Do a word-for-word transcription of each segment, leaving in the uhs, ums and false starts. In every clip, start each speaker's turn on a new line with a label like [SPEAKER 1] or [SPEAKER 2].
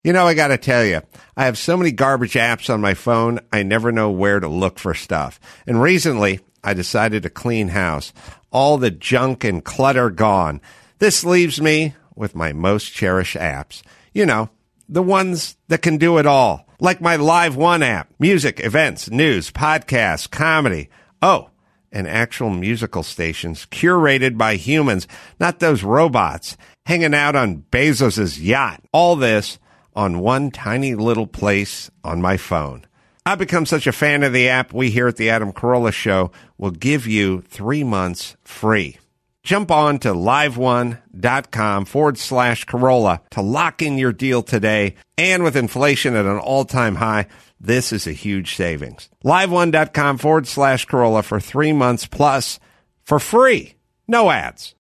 [SPEAKER 1] You know, I got to tell you, I have so many garbage apps on my phone, I never know where to look for stuff. And recently, I decided to clean house. All the junk and clutter gone. This leaves me with my most cherished apps. You know, the ones that can do it all. Like my Live One app. Music, events, news, podcasts, comedy. Oh, and actual musical stations curated by humans, not those robots hanging out on Bezos's yacht. All this on one tiny little place on my phone. I've become such a fan of the app, we here at the Adam Carolla Show will give you three months free. Jump on to liveone.com forward slash Carolla to lock in your deal today. And with inflation at an all-time high, this is a huge savings. liveone.com forward slash Carolla for three months plus for free. No ads.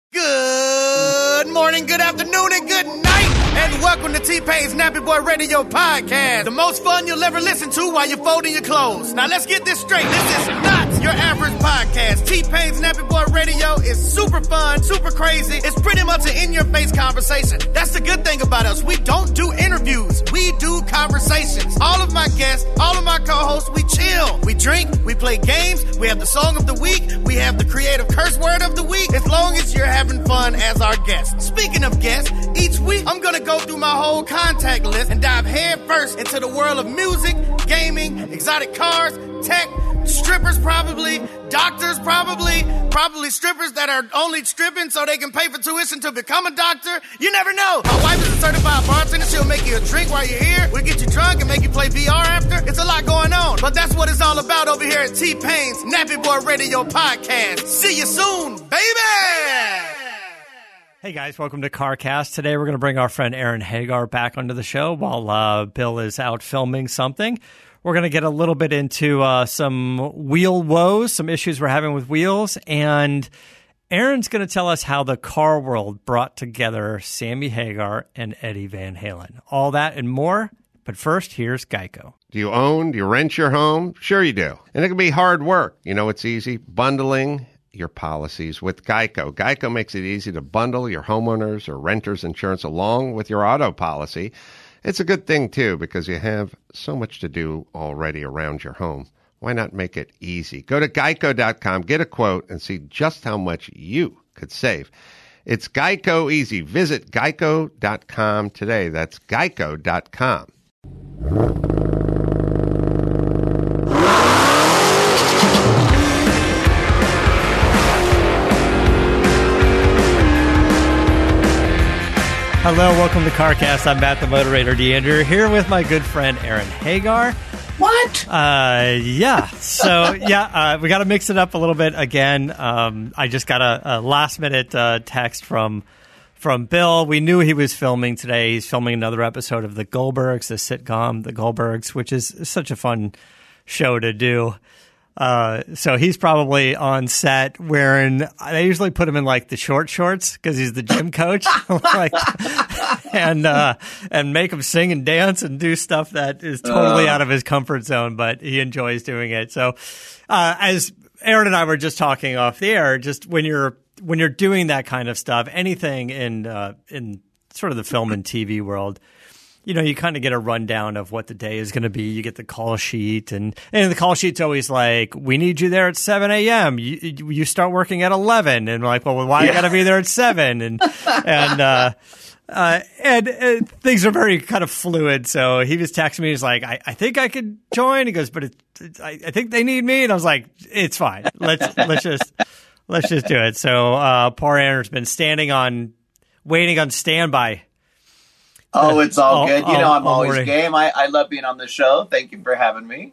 [SPEAKER 2] Good morning, good afternoon, and good night. And welcome to T-Pain's Nappy Boy Radio Podcast. The most fun you'll ever listen to while you're folding your clothes. Now let's get this straight. This is not your average podcast. T-Pain's Nappy Boy Radio is super fun, super crazy. It's pretty much an in-your-face conversation. That's the good thing about us. We don't do interviews. We do conversations. All of my guests, all of my co-hosts, we chill. We drink, we play games, we have the song of the week, we have the creative curse word of the week, as long as you're having fun as our guest. Speaking of guests, each week I'm going to go through my whole contact list and dive head first into the world of music, gaming, exotic cars, tech, strippers probably, doctors probably, probably strippers that are only stripping so they can pay for tuition to become a doctor. You never know. My wife is a certified bartender. She'll make you a drink while you're here. We'll get you drunk and make you play V R after. It's a lot going on. But that's what it's all about over here at T-Pain's Nappy Boy Radio Podcast. See you soon, baby!
[SPEAKER 3] Hey guys, welcome to CarCast. Today we're going to bring our friend Aaron Hagar back onto the show while uh, Bill is out filming something. We're going to get a little bit into uh, some wheel woes, some issues we're having with wheels, and Aaron's going to tell us how the car world brought together Sammy Hagar and Eddie Van Halen. All that and more, but first, here's Geico.
[SPEAKER 1] Do you own? Do you rent your home? Sure you do. And it can be hard work. You know it's easy? Bundling your policies with Geico. Geico makes it easy to bundle your homeowners or renters insurance along with your auto policy. It's a good thing, too, because you have so much to do already around your home. Why not make it easy? Go to geico dot com, get a quote, and see just how much you could save. It's Geico easy. Visit geico dot com today. That's geico dot com.
[SPEAKER 3] Hello, welcome to CarCast. I'm Matt the Moderator DeAndrew, here with my good friend Aaron Hagar.
[SPEAKER 4] What?
[SPEAKER 3] Uh, yeah. So, yeah, uh, we got to mix it up a little bit again. Um, I just got a, a last-minute uh, text from from Bill. We knew he was filming today. He's filming another episode of The Goldbergs, the sitcom The Goldbergs, which is such a fun show to do. Uh, so he's probably on set wearing, I usually put him in like the short shorts because he's the gym coach, like, and, uh, and make him sing and dance and do stuff that is totally uh. out of his comfort zone, but he enjoys doing it. So, uh, as Aaron and I were just talking off the air, just when you're, when you're doing that kind of stuff, anything in, uh, in sort of the film and T V world, you know, you kind of get a rundown of what the day is going to be. You get the call sheet, and, and the call sheet's always like, we need you there at seven a.m. You, you start working at eleven. And like, well, why yeah. I got to be there at seven? And, and, uh, uh, and, and things are very kind of fluid. So he was texting me. He's like, I, I think I could join. He goes, but it, it, I, I think they need me. And I was like, it's fine. Let's, let's just, let's just do it. So, uh, poor Aaron's been standing on, waiting on standby.
[SPEAKER 4] Oh, it's all, all good. You
[SPEAKER 3] all,
[SPEAKER 4] know, I'm always
[SPEAKER 3] morning.
[SPEAKER 4] game. I, I love being on the show. Thank you for having me.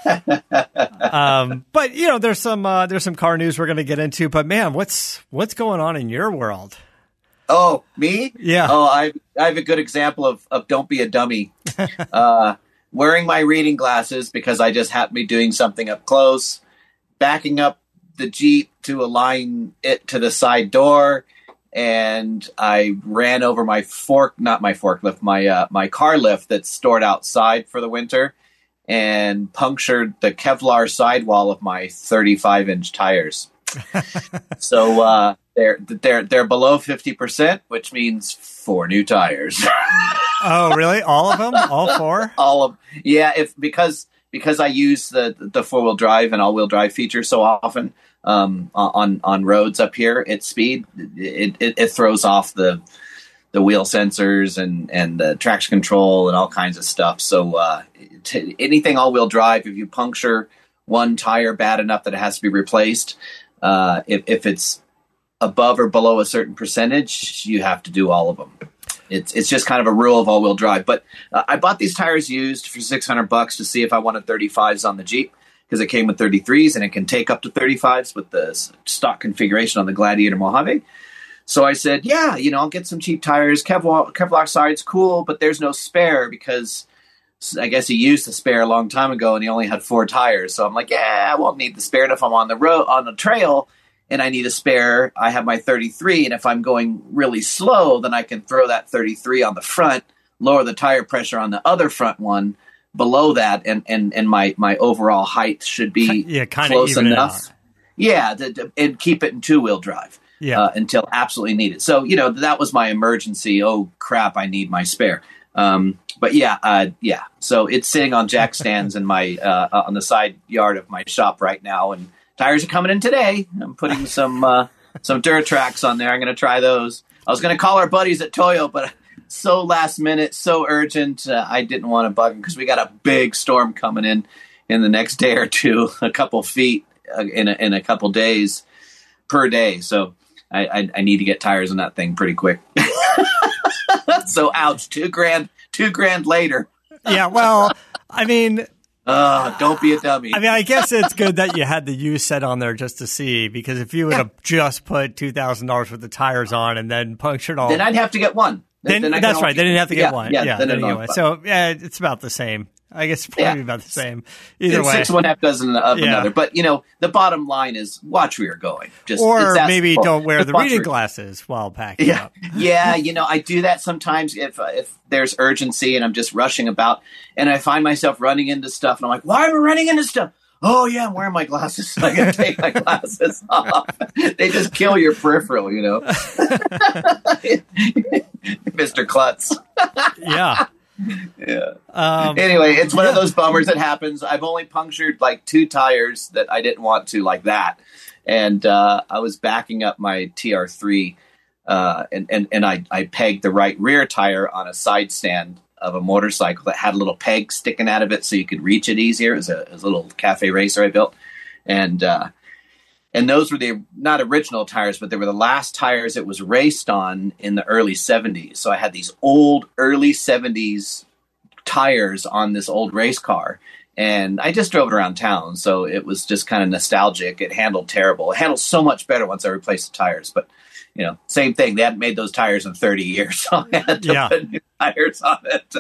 [SPEAKER 3] um, but you know, there's some uh, there's some car news we're going to get into. But man, what's what's going on in your world?
[SPEAKER 4] Oh, me?
[SPEAKER 3] Yeah.
[SPEAKER 4] Oh, I I have a good example of of don't be a dummy. uh, wearing my reading glasses because I just happened to be doing something up close, backing up the Jeep to align it to the side door. And I ran over my fork, not my forklift, my uh, my car lift that's stored outside for the winter, and punctured the Kevlar sidewall of my thirty-five inch tires. So uh, they're they're they're below fifty percent, which means four new tires.
[SPEAKER 3] Oh, really? All of them? All four?
[SPEAKER 4] All of yeah. If because because I use the the four wheel drive and all wheel drive feature so often um, on on roads up here at speed, it, it it throws off the the wheel sensors and and the traction control and all kinds of stuff. So uh, t- anything all wheel drive, if you puncture one tire bad enough that it has to be replaced, uh, if if it's above or below a certain percentage, you have to do all of them. It's it's just kind of a rule of all-wheel drive. But uh, I bought these tires used for six hundred bucks to see if I wanted thirty-fives on the Jeep, because it came with thirty-threes and it can take up to thirty-fives with the stock configuration on the Gladiator Mojave. So I said, yeah, you know, I'll get some cheap tires. Kevlar, Kevlar side's cool, but there's no spare because I guess he used the spare a long time ago and he only had four tires. So I'm like, yeah, I won't need the spare. And if I'm on the road, on the trail, and I need a spare, I have my thirty-three, and if I'm going really slow, then I can throw that thirty-three on the front, lower the tire pressure on the other front one below that, and and, and my, my overall height should be
[SPEAKER 3] yeah,
[SPEAKER 4] close enough. Yeah, to, to, and keep it in two-wheel drive
[SPEAKER 3] yeah.
[SPEAKER 4] uh, until absolutely needed. So, you know, that was my emergency. Oh, crap, I need my spare. Um, but, yeah, uh, yeah. So it's sitting on jack stands in my uh, on the side yard of my shop right now, and tires are coming in today. I'm putting some uh, some Duratrax on there. I'm going to try those. I was going to call our buddies at Toyo, but so last minute, so urgent, uh, I didn't want to bug them because we got a big storm coming in in the next day or two, a couple feet uh, in, a, in a couple days per day. So I, I, I need to get tires on that thing pretty quick. So ouch, two grand, two grand later.
[SPEAKER 3] Yeah, well, I mean...
[SPEAKER 4] Uh, don't be a dummy.
[SPEAKER 3] I mean, I guess it's good that you had the use set on there just to see, because if you would have yeah. just put two thousand dollars worth of tires on and then punctured all...
[SPEAKER 4] Then I'd have to get one.
[SPEAKER 3] Then,
[SPEAKER 4] then, then
[SPEAKER 3] that's right. They didn't have to get
[SPEAKER 4] yeah,
[SPEAKER 3] one.
[SPEAKER 4] Yeah,
[SPEAKER 3] yeah
[SPEAKER 4] then
[SPEAKER 3] then anyway. So, yeah, it's about the same. I guess it's probably yeah. about the same. Either
[SPEAKER 4] it's
[SPEAKER 3] way.
[SPEAKER 4] Six one half dozen of
[SPEAKER 3] yeah.
[SPEAKER 4] another. But, you know, the bottom line is watch where you're going. Just
[SPEAKER 3] Or maybe don't wear
[SPEAKER 4] Just
[SPEAKER 3] the reading glasses while packing
[SPEAKER 4] yeah.
[SPEAKER 3] up.
[SPEAKER 4] Yeah, you know, I do that sometimes if uh, if there's urgency and I'm just rushing about and I find myself running into stuff and I'm like, why am I running into stuff? Oh, yeah, I'm wearing my glasses. So I got to take my glasses off. They just kill your peripheral, you know. Mister Klutz.
[SPEAKER 3] Yeah.
[SPEAKER 4] Yeah.
[SPEAKER 3] Um,
[SPEAKER 4] anyway, it's one
[SPEAKER 3] yeah.
[SPEAKER 4] of those bummers that happens. I've only punctured like two tires that I didn't want to, like that. And uh, I was backing up my T R three, uh, and, and, and I, I pegged the right rear tire on a side stand of a motorcycle that had a little peg sticking out of it so you could reach it easier. It was a, it was a little cafe racer I built. And uh, and those were the not original tires, but they were the last tires it was raced on in the early seventies. So I had these old early seventies tires on this old race car. And I just drove it around town. So it was just kind of nostalgic. It handled terrible. It handled so much better once I replaced the tires. But, you know, same thing. They hadn't made those tires in thirty years. So I had to
[SPEAKER 3] yeah.
[SPEAKER 4] put new tires on it.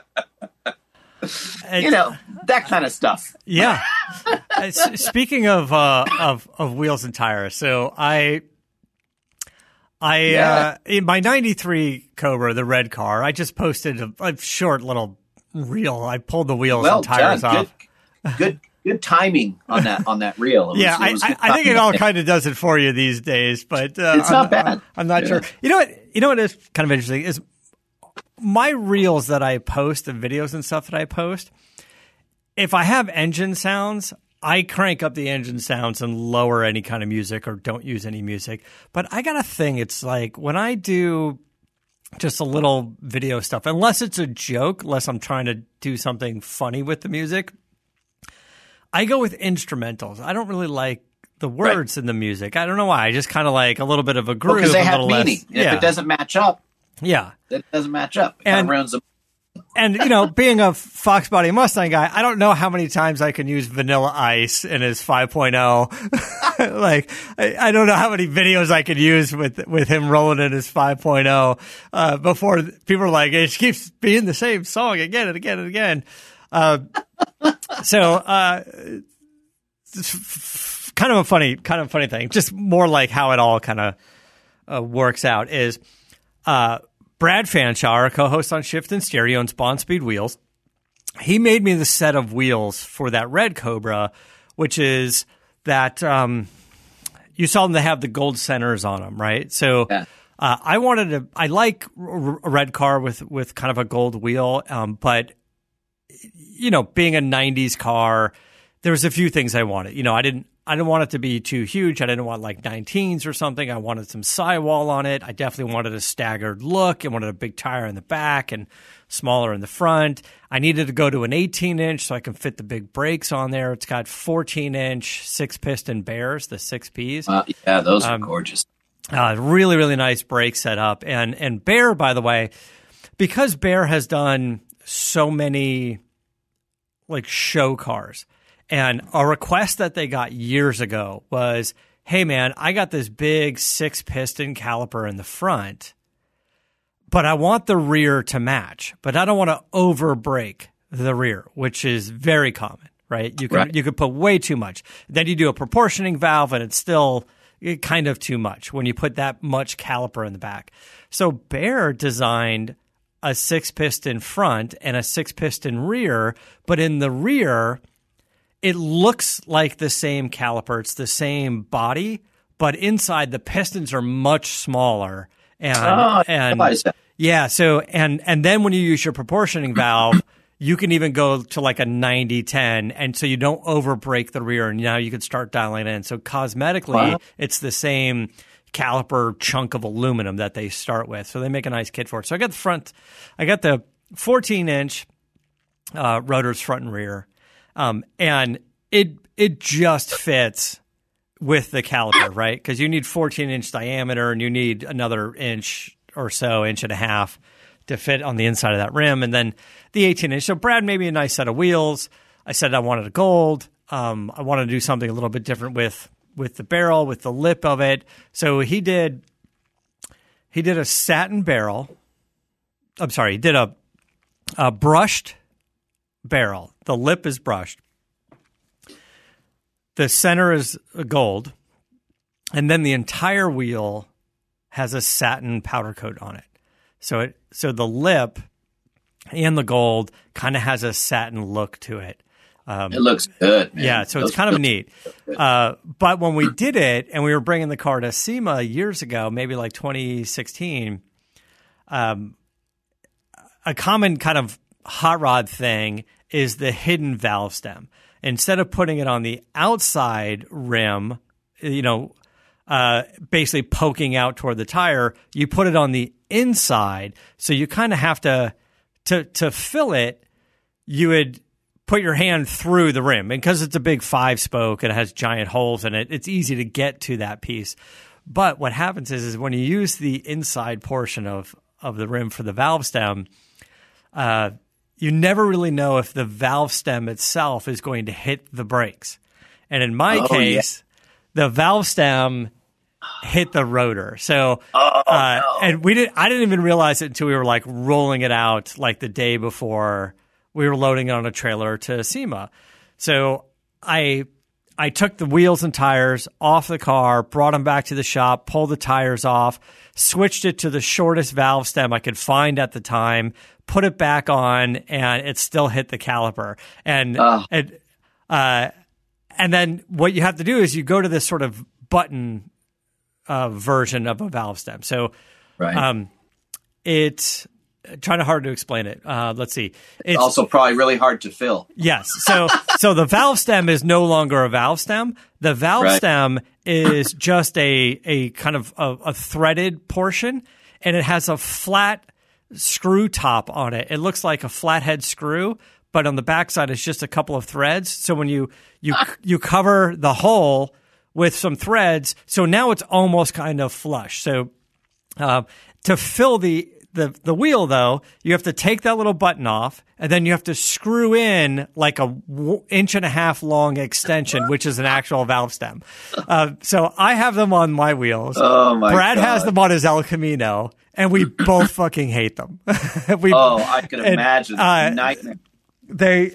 [SPEAKER 4] You know, that kind of stuff.
[SPEAKER 3] Yeah. uh, speaking of, uh, of of wheels and tires, so I, I
[SPEAKER 4] Yeah.
[SPEAKER 3] uh, in my ninety-three Cobra, the red car, I just posted a, a short little reel. I pulled the wheels
[SPEAKER 4] Well
[SPEAKER 3] and tires
[SPEAKER 4] done.
[SPEAKER 3] off.
[SPEAKER 4] Good, good, good timing on that on that reel. It was-
[SPEAKER 3] Yeah,
[SPEAKER 4] it
[SPEAKER 3] I,
[SPEAKER 4] was
[SPEAKER 3] I,
[SPEAKER 4] good
[SPEAKER 3] I think it
[SPEAKER 4] timing.
[SPEAKER 3] all kind of does it for you these days, but uh,
[SPEAKER 4] It's
[SPEAKER 3] I'm,
[SPEAKER 4] not bad.
[SPEAKER 3] I'm, I'm not
[SPEAKER 4] Yeah.
[SPEAKER 3] sure. You know what? You know what is kind of interesting is my reels that I post, the videos and stuff that I post. If I have engine sounds, I crank up the engine sounds and lower any kind of music or don't use any music. But I got a thing. It's like when I do just a little video stuff, unless it's a joke, unless I'm trying to do something funny with the music, I go with instrumentals. I don't really like the words right. in the music. I don't know why. I just kind of like a little bit of a groove.
[SPEAKER 4] Because well, they
[SPEAKER 3] a
[SPEAKER 4] have
[SPEAKER 3] little
[SPEAKER 4] meaning.
[SPEAKER 3] Less, yeah.
[SPEAKER 4] If it doesn't match up,
[SPEAKER 3] yeah,
[SPEAKER 4] it doesn't match up. It
[SPEAKER 3] and,
[SPEAKER 4] kind of ruins the
[SPEAKER 3] And, you know, being a Fox Body Mustang guy, I don't know how many times I can use Vanilla Ice in his five point oh. Like, I, I don't know how many videos I could use with with him rolling in his five point oh uh, before people are like, it keeps being the same song again and again and again. Uh, so, uh, kind of a funny, kind of a funny thing. Just more like how it all kind of uh, works out is, uh, Brad Fanshaw, our co-host on Shift and Stereo and Spawn Speed Wheels, he made me the set of wheels for that red Cobra, which is that um, you saw them, they have the gold centers on them, right? So
[SPEAKER 4] Yeah.
[SPEAKER 3] uh, I wanted to, I like r- a red car with, with kind of a gold wheel, um, but, you know, being a nineties car, there was a few things I wanted. You know, I didn't, I didn't want it to be too huge. I didn't want like nineteens or something. I wanted some sidewall on it. I definitely wanted a staggered look. I wanted a big tire in the back and smaller in the front. I needed to go to an eighteen inch so I can fit the big brakes on there. It's got fourteen inch six piston bears, the six Ps.
[SPEAKER 4] Uh, yeah, those are
[SPEAKER 3] Um,
[SPEAKER 4] gorgeous.
[SPEAKER 3] Uh, really, really nice brake setup. And, and Bear, by the way, because Bear has done so many like show cars, and a request that they got years ago was, hey, man, I got this big six-piston caliper in the front, but I want the rear to match, but I don't want to over-brake the rear, which is very common, right? You can,
[SPEAKER 4] Right.
[SPEAKER 3] you could put way too much. Then you do a proportioning valve, and it's still kind of too much when you put that much caliper in the back. So Bear designed a six-piston front and a six-piston rear, but in the rear – it looks like the same caliper. It's the same body, but inside the pistons are much smaller. And,
[SPEAKER 4] Oh, I
[SPEAKER 3] and
[SPEAKER 4] realize that.
[SPEAKER 3] yeah, so and and then when you use your proportioning valve, you can even go to like a ninety ten, and so you don't over brake the rear, and now you can start dialing it in. So cosmetically,
[SPEAKER 4] Wow.
[SPEAKER 3] it's the same caliper chunk of aluminum that they start with. So they make a nice kit for it. So I got the front, I got the fourteen inch uh, rotors front and rear. Um, and it it just fits with the caliper, right? Because you need fourteen inch diameter, and you need another inch or so, inch and a half, to fit on the inside of that rim, and then the eighteen inch. So Brad made me a nice set of wheels. I said I wanted a gold. Um, I wanted to do something a little bit different with with the barrel, with the lip of it. So he did he did a satin barrel. I'm sorry, he did a a brushed barrel. The lip is brushed. The center is gold. And then the entire wheel has a satin powder coat on it. So it so the lip and the gold kind of has a satin look to it. Um,
[SPEAKER 4] It looks good, man.
[SPEAKER 3] yeah, so
[SPEAKER 4] Those
[SPEAKER 3] it's kind of
[SPEAKER 4] feel-
[SPEAKER 3] neat. Uh, but when we did it and we were bringing the car to SEMA years ago, maybe like twenty sixteen, um, a common kind of hot rod thing is the hidden valve stem. Instead of putting it on the outside rim, you know, uh, basically poking out toward the tire, you put it on the inside. So you kind of have to, to, to fill it, you would put your hand through the rim. And because it's a big five spoke and it has giant holes in it, it's easy to get to that piece. But what happens is, is when you use the inside portion of, of the rim for the valve stem, uh, you never really know if the valve stem itself is going to hit the brakes. And in my
[SPEAKER 4] Oh,
[SPEAKER 3] case, the valve stem hit the rotor. So,
[SPEAKER 4] Oh,
[SPEAKER 3] uh,
[SPEAKER 4] no.
[SPEAKER 3] and we didn't, I didn't even realize it until we were like rolling it out like the day before we were loading it on a trailer to SEMA. So I, I took the wheels and tires off the car, brought them back to the shop, pulled the tires off, switched it to the shortest valve stem I could find at the time, put it back on, and it still hit the caliper. And
[SPEAKER 4] Oh.
[SPEAKER 3] and uh, and then what you have to do is you go to this sort of button uh, version of a valve stem. So
[SPEAKER 4] Right.
[SPEAKER 3] um, it's kind of hard to explain it. Uh, let's see. It's
[SPEAKER 4] also probably really hard to fill.
[SPEAKER 3] Yes. So so the valve stem is no longer a valve stem. The valve
[SPEAKER 4] Right.
[SPEAKER 3] stem is just a a kind of a, a threaded portion, and it has a flat screw top on it. It looks like a flathead screw, but on the backside it's just a couple of threads. So when you you you cover the hole with some threads, so now it's almost kind of flush. So uh, to fill the The, the wheel, though, you have to take that little button off, and then you have to screw in like a w- inch and a half long extension, which is an actual valve stem. Uh, so I have them on my wheels.
[SPEAKER 4] Oh, my
[SPEAKER 3] Brad
[SPEAKER 4] God.
[SPEAKER 3] has them on his El Camino, and we both fucking hate them. we,
[SPEAKER 4] Oh, I can
[SPEAKER 3] and,
[SPEAKER 4] imagine.
[SPEAKER 3] uh,
[SPEAKER 4] Nightmare.
[SPEAKER 3] they,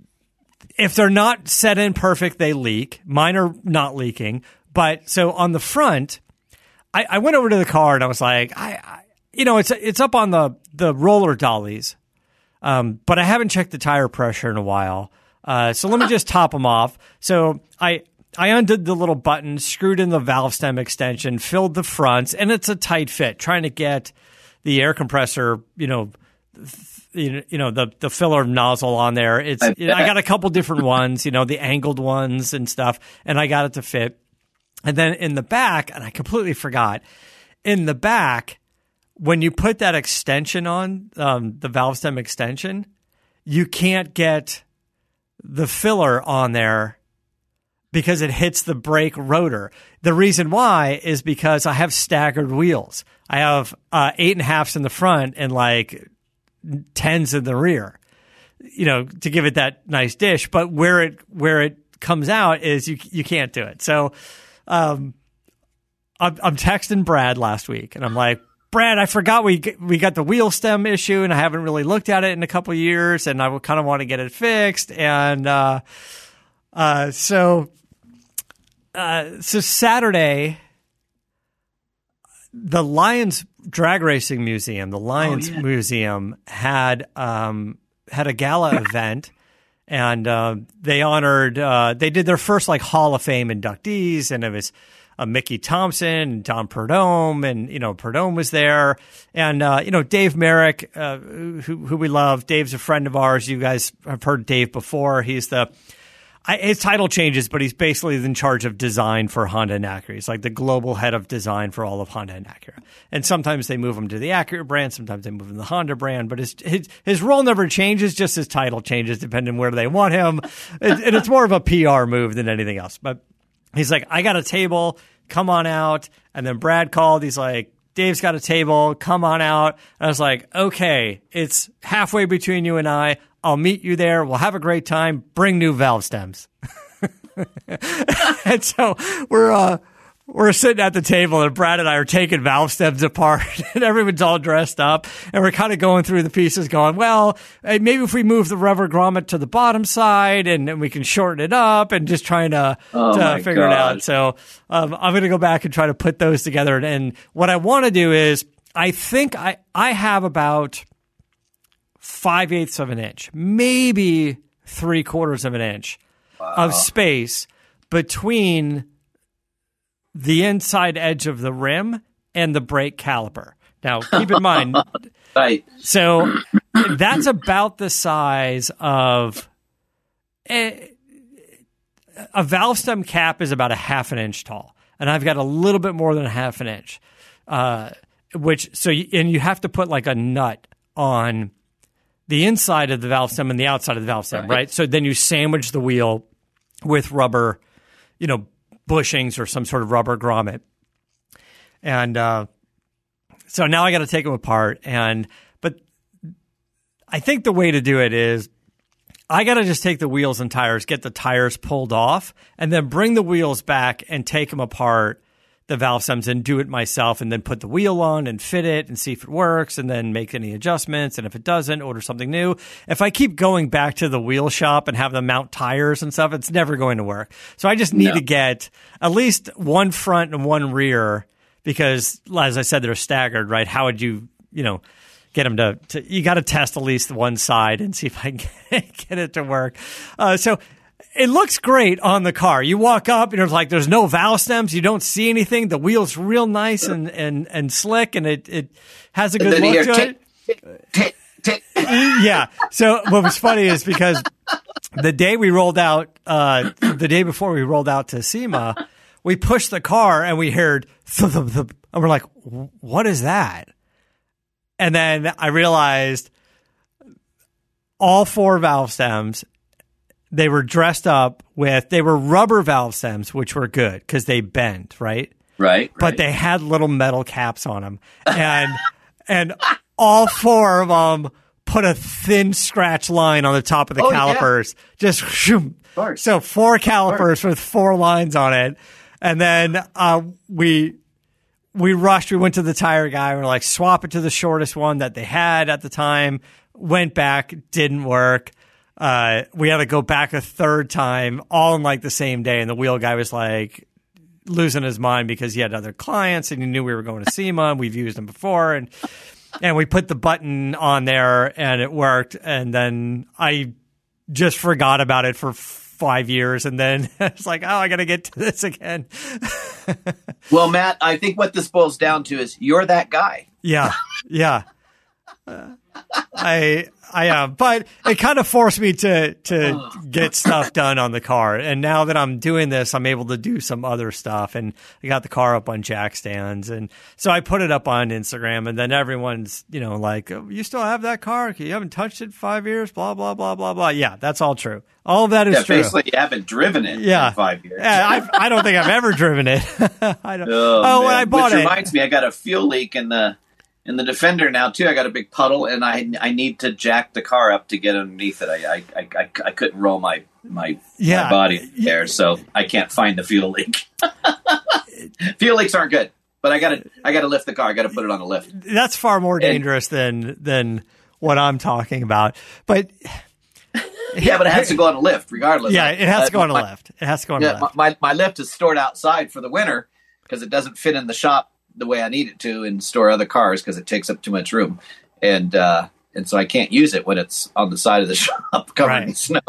[SPEAKER 3] if they're not set in perfect, they leak. Mine are not leaking. But so on the front, I, I went over to the car and I was like, I, I you know, it's it's up on the, the roller dollies, um, but I haven't checked the tire pressure in a while. Uh, so let me just top them off. So I I undid the little button, screwed in the valve stem extension, filled the fronts, and it's a tight fit. Trying to get the air compressor, you know, th- you know the the filler nozzle on there. It's I, you know, I got a couple different ones, you know, the angled ones and stuff, and I got it to fit. And then in the back, and I completely forgot, in the back, when you put that extension on, um, the valve stem extension, you can't get the filler on there because it hits the brake rotor. The reason why is because I have staggered wheels. I have uh, eight and a halfs in the front and like tens in the rear, you know, to give it that nice dish. But where it where it comes out is you you can't do it. So um, I'm, I'm texting Brad last week, and I'm like, Brad, I forgot we we got the wheel stem issue, and I haven't really looked at it in a couple of years, and I kind of want to get it fixed. And uh, uh, so, uh, so Saturday, the Lions Drag Racing Museum, the Lions oh, yeah. Museum had um, had a gala event, and uh, they honored. Uh, they did their first like Hall of Fame inductees, and it was Uh, Mickey Thompson and Don Perdome, and, you know, Perdome was there. And, uh, you know, Dave Merrick, uh, who, who we love. Dave's a friend of ours. You guys have heard Dave before. He's the, I, his title changes, but he's basically in charge of design for Honda and Acura. He's like the global head of design for all of Honda and Acura. And sometimes they move him to the Acura brand. Sometimes they move him to the Honda brand. But his, his, his role never changes, just his title changes depending where they want him. And, and it's more of a P R move than anything else. But he's like, I got a table, come on out. And then Brad called. He's like, Dave's got a table, come on out. And I was like, okay, it's halfway between you and I. I'll meet you there. We'll have a great time. Bring new valve stems. And so we're, uh, we're sitting at the table, and Brad and I are taking valve stems apart, and everyone's all dressed up, and we're kind of going through the pieces going, well, maybe if we move the rubber grommet to the bottom side and, and we can shorten it up, and just trying to,
[SPEAKER 4] oh
[SPEAKER 3] to figure
[SPEAKER 4] God.
[SPEAKER 3] it out. So um, I'm going to go back and try to put those together. And, and what I want to do is I think I, I have about five eighths of an inch, maybe three quarters of an inch wow. of space between the inside edge of the rim and the brake caliper. Now, keep in mind,
[SPEAKER 4] right.
[SPEAKER 3] So that's about the size of a, a valve stem cap is about a half an inch tall, and I've got a little bit more than a half an inch. Uh, which so you, and you have to put like a nut on the inside of the valve stem and the outside of the valve stem, right? right? So then you sandwich the wheel with rubber, you know, bushings or some sort of rubber grommet. And uh, so now I got to take them apart. And but I think the way to do it is I got to just take the wheels and tires, get the tires pulled off, and then bring the wheels back and take them apart, the valve stems, and do it myself, and then put the wheel on and fit it and see if it works, and then make any adjustments. And if it doesn't, order something new. If I keep going back to the wheel shop and have them mount tires and stuff, it's never going to work. So I just need no. to get at least one front and one rear, because as I said, they're staggered, right? How would you, you know, get them to, to you got to test at least one side and see if I can get, get it to work. Uh, so it looks great on the car. You walk up and there's like, there's no valve stems. You don't see anything. The wheel's real nice and, and, and slick, and it, it has a good look
[SPEAKER 4] here,
[SPEAKER 3] to
[SPEAKER 4] tick,
[SPEAKER 3] it.
[SPEAKER 4] Tick, tick, tick.
[SPEAKER 3] Yeah. So what was funny is because the day we rolled out, uh, the day before we rolled out to SEMA, we pushed the car and we heard thump, thump, thump, and we're like, what is that? And then I realized all four valve stems, they were dressed up with, they were rubber valve stems, which were good because they bend, right?
[SPEAKER 4] Right.
[SPEAKER 3] But
[SPEAKER 4] right.
[SPEAKER 3] they had little metal caps on them. And, and all four of them put a thin scratch line on the top of the
[SPEAKER 4] oh,
[SPEAKER 3] calipers.
[SPEAKER 4] Yeah.
[SPEAKER 3] Just, shoom. So four calipers with four lines on it. And then uh, we we rushed. We went to the tire guy. We were like, swap it to the shortest one that they had at the time. Went back, didn't work. Uh, we had to go back a third time, all in like the same day. And the wheel guy was like losing his mind because he had other clients and he knew we were going to SEMA and we've used them before. And and we put the button on there and it worked. And then I just forgot about it for five years, and then it's like, oh, I got to get to this again.
[SPEAKER 4] Well, Matt, I think what this boils down to is you're that guy.
[SPEAKER 3] Yeah, yeah. Uh, I I am, but it kind of forced me to to get stuff done on the car. And now that I'm doing this, I'm able to do some other stuff. And I got the car up on jack stands, and so I put it up on Instagram. And then everyone's, you know, like, oh, "You still have that car? You haven't touched it in five years." Blah blah blah blah blah. Yeah, that's all true. All of that is
[SPEAKER 4] yeah,
[SPEAKER 3] true.
[SPEAKER 4] Basically, you haven't driven it
[SPEAKER 3] yeah.
[SPEAKER 4] in five years.
[SPEAKER 3] Yeah, I've, I don't think I've ever driven it. I don't.
[SPEAKER 4] Oh,
[SPEAKER 3] oh when I bought
[SPEAKER 4] Which
[SPEAKER 3] it,
[SPEAKER 4] reminds me, I got a fuel leak in the. In the Defender now too, I got a big puddle, and I I need to jack the car up to get underneath it. I I I, I, I couldn't roll my my,
[SPEAKER 3] yeah.
[SPEAKER 4] my body there, so I can't find the fuel leak. Fuel leaks aren't good, but I gotta I gotta lift the car. I gotta put it on a lift.
[SPEAKER 3] That's far more dangerous and, than than what I'm talking about. But
[SPEAKER 4] yeah, but it has to go on a lift regardless.
[SPEAKER 3] Yeah, it has
[SPEAKER 4] uh,
[SPEAKER 3] to go on a
[SPEAKER 4] my,
[SPEAKER 3] lift. It has to go on
[SPEAKER 4] yeah,
[SPEAKER 3] a lift.
[SPEAKER 4] My, my my lift is stored outside for the winter because it doesn't fit in the shop the way I need it to and store other cars because it takes up too much room. And, uh, and so I can't use it when it's on the side of the shop covered
[SPEAKER 3] right.
[SPEAKER 4] in snow.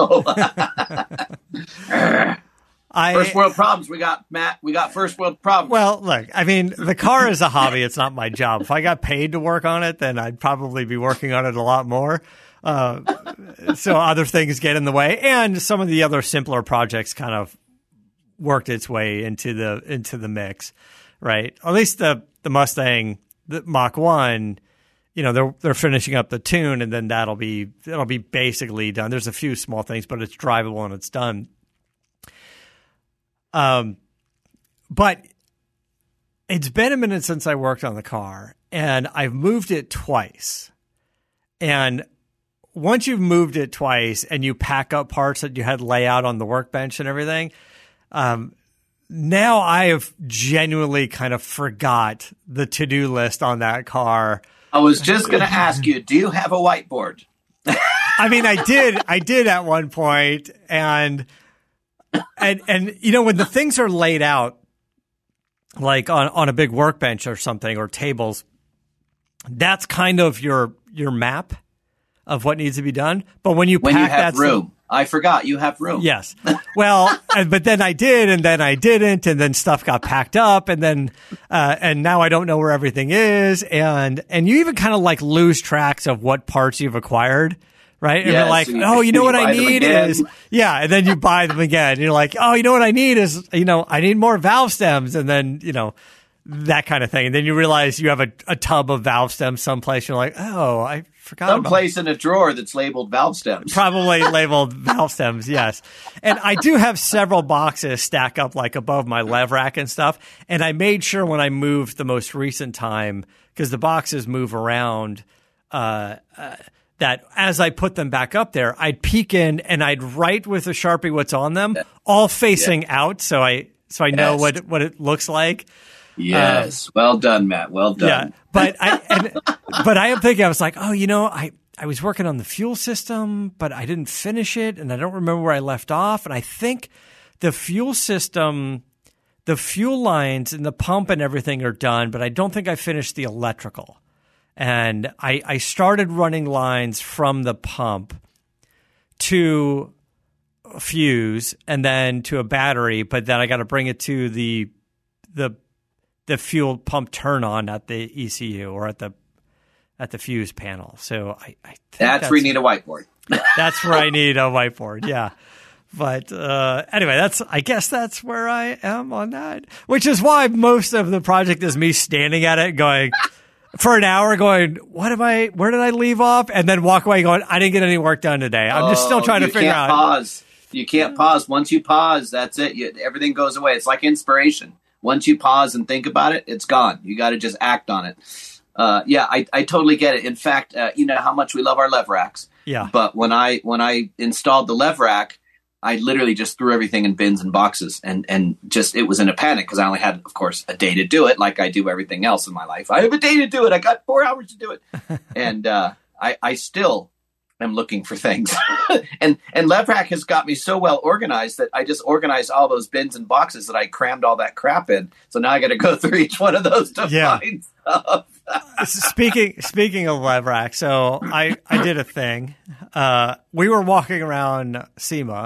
[SPEAKER 3] I,
[SPEAKER 4] first world problems. We got, Matt, we got first world problems.
[SPEAKER 3] Well, look, I mean, the car is a hobby. It's not my job. If I got paid to work on it, then I'd probably be working on it a lot more. Uh, so other things get in the way. And some of the other simpler projects kind of worked its way into the, into the mix. Right. At least the, the Mustang, the Mach one, you know, they're they're finishing up the tune, and then that'll be that'll be basically done. There's a few small things, but it's drivable and it's done. Um, but it's been a minute since I worked on the car, and I've moved it twice. And once you've moved it twice, and you pack up parts that you had lay out on the workbench and everything, um. Now I have genuinely kind of forgot the to-do list on that car.
[SPEAKER 4] I was just going to ask you, do you have a whiteboard?
[SPEAKER 3] I mean, I did, I did at one point, and and and you know, when the things are laid out, like on, on a big workbench or something or tables, that's kind of your your map of what needs to be done. But when you
[SPEAKER 4] when
[SPEAKER 3] pack
[SPEAKER 4] you have
[SPEAKER 3] that
[SPEAKER 4] room.
[SPEAKER 3] Stuff,
[SPEAKER 4] I forgot you have room.
[SPEAKER 3] Yes. Well, but then I did, and then I didn't, and then stuff got packed up, and then, uh, and now I don't know where everything is, and and you even kind of like lose tracks of what parts you've acquired, right? And
[SPEAKER 4] Yes,
[SPEAKER 3] you're like,
[SPEAKER 4] you-
[SPEAKER 3] oh, you know
[SPEAKER 4] you
[SPEAKER 3] what I
[SPEAKER 4] buy them
[SPEAKER 3] need
[SPEAKER 4] again.
[SPEAKER 3] is, yeah, and then you buy them again. You're like, oh, you know what I need is, you know, I need more valve stems, and then you know. That kind of thing. And then you realize you have a, a tub of valve stems someplace. You're like, oh, I forgot about
[SPEAKER 4] Someplace in a drawer that's labeled valve stems.
[SPEAKER 3] Probably labeled valve stems, yes. And I do have several boxes stack up like above my lev rack and stuff. And I made sure when I moved the most recent time, because the boxes move around, uh, uh, that as I put them back up there, I'd peek in and I'd write with a Sharpie what's on them, all facing yeah. out, so I so I know
[SPEAKER 4] Yes.
[SPEAKER 3] what what it looks like.
[SPEAKER 4] Yes, uh, well done, Matt. Well done.
[SPEAKER 3] Yeah, but I and, but I am thinking I was like, oh, you know, I I was working on the fuel system, but I didn't finish it, and I don't remember where I left off. And I think the fuel system, the fuel lines and the pump and everything are done, but I don't think I finished the electrical. And I I started running lines from the pump to a fuse and then to a battery, but then I got to bring it to the the the fuel pump turn on at the E C U or at the at the fuse panel. So I, I think
[SPEAKER 4] that's,
[SPEAKER 3] that's
[SPEAKER 4] where you need a whiteboard.
[SPEAKER 3] That's where I need a whiteboard. Yeah. But uh, anyway, that's I guess that's where I am on that, which is why most of the project is me standing at it going for an hour going, what am I, where did I leave off? And then walk away going, I didn't get any work done today. I'm just still trying
[SPEAKER 4] oh,
[SPEAKER 3] to figure
[SPEAKER 4] can't
[SPEAKER 3] out.
[SPEAKER 4] Pause. You can't pause. Once you pause, that's it. You, everything goes away. It's like inspiration. Once you pause and think about it, it's gone. You got to just act on it. Uh, yeah, I, I totally get it. In fact, uh, you know how much we love our lev racks.
[SPEAKER 3] Yeah.
[SPEAKER 4] But when I when I installed the lev rack, I literally just threw everything in bins and boxes, and and just it was in a panic because I only had, of course, a day to do it, like I do everything else in my life. I have a day to do it. I got four hours to do it, and uh, I I still am looking for things. and and LevRack has got me so well organized that I just organized all those bins and boxes that I crammed all that crap in. So now I got to go through each one of those to
[SPEAKER 3] Yeah.
[SPEAKER 4] find stuff.
[SPEAKER 3] speaking speaking of LevRack, so I, I did a thing. Uh, we were walking around SEMA,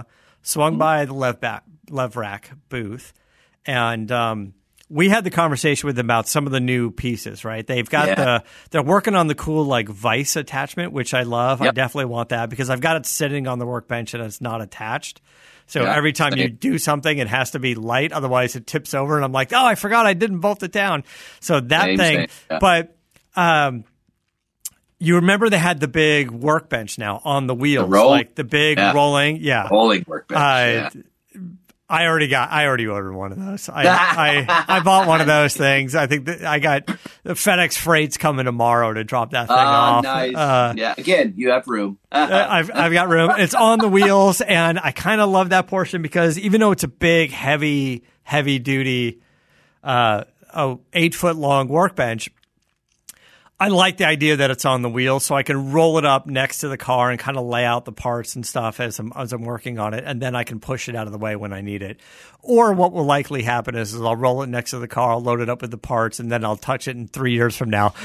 [SPEAKER 3] swung mm-hmm. by the Lev, back, Lev Rack booth, and um, we had the conversation with them about some of the new pieces, right? They've got yeah. the, they're working on the cool like vice attachment, which I love. Yep. I definitely want that because I've got it sitting on the workbench and it's not attached. So yeah. every time you do something, it has to be light. Otherwise it tips over and I'm like, oh, I forgot I didn't bolt it down. So that same, thing, same. Yeah. but, um, you remember they had the big workbench now on the wheels,
[SPEAKER 4] the roll?
[SPEAKER 3] like the big yeah. rolling, yeah,
[SPEAKER 4] rolling workbench.
[SPEAKER 3] Uh,
[SPEAKER 4] yeah.
[SPEAKER 3] I already got. I already ordered one of those. I I, I bought one of those things. I think that I got the FedEx Freight's coming tomorrow to drop that thing
[SPEAKER 4] uh,
[SPEAKER 3] off.
[SPEAKER 4] Nice.
[SPEAKER 3] Uh,
[SPEAKER 4] yeah. Again, you have room.
[SPEAKER 3] I've I've got room. It's on the wheels, and I kind of love that portion because even though it's a big, heavy, heavy duty, uh, oh, eight foot long workbench, I like the idea that it's on the wheel, so I can roll it up next to the car and kind of lay out the parts and stuff as I'm as I'm working on it, and then I can push it out of the way when I need it. Or what will likely happen is, is I'll roll it next to the car, I'll load it up with the parts, and then I'll touch it in three years from now.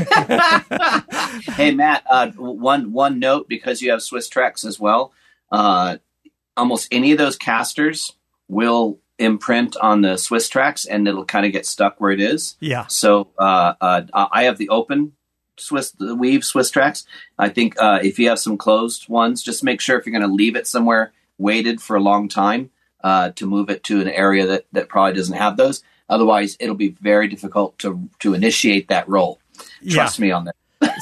[SPEAKER 4] Hey, Matt, uh, one one note, because you have Swiss Trex as well, uh, almost any of those casters will imprint on the Swiss Trex and it'll kind of get stuck where it is.
[SPEAKER 3] Yeah.
[SPEAKER 4] So uh, uh, I have the open Swiss the weave Swiss Trex. I think uh, if you have some closed ones, just make sure if you're going to leave it somewhere weighted for a long time uh, to move it to an area that, that probably doesn't have those. Otherwise, it'll be very difficult to to initiate that roll. Trust yeah. me on that.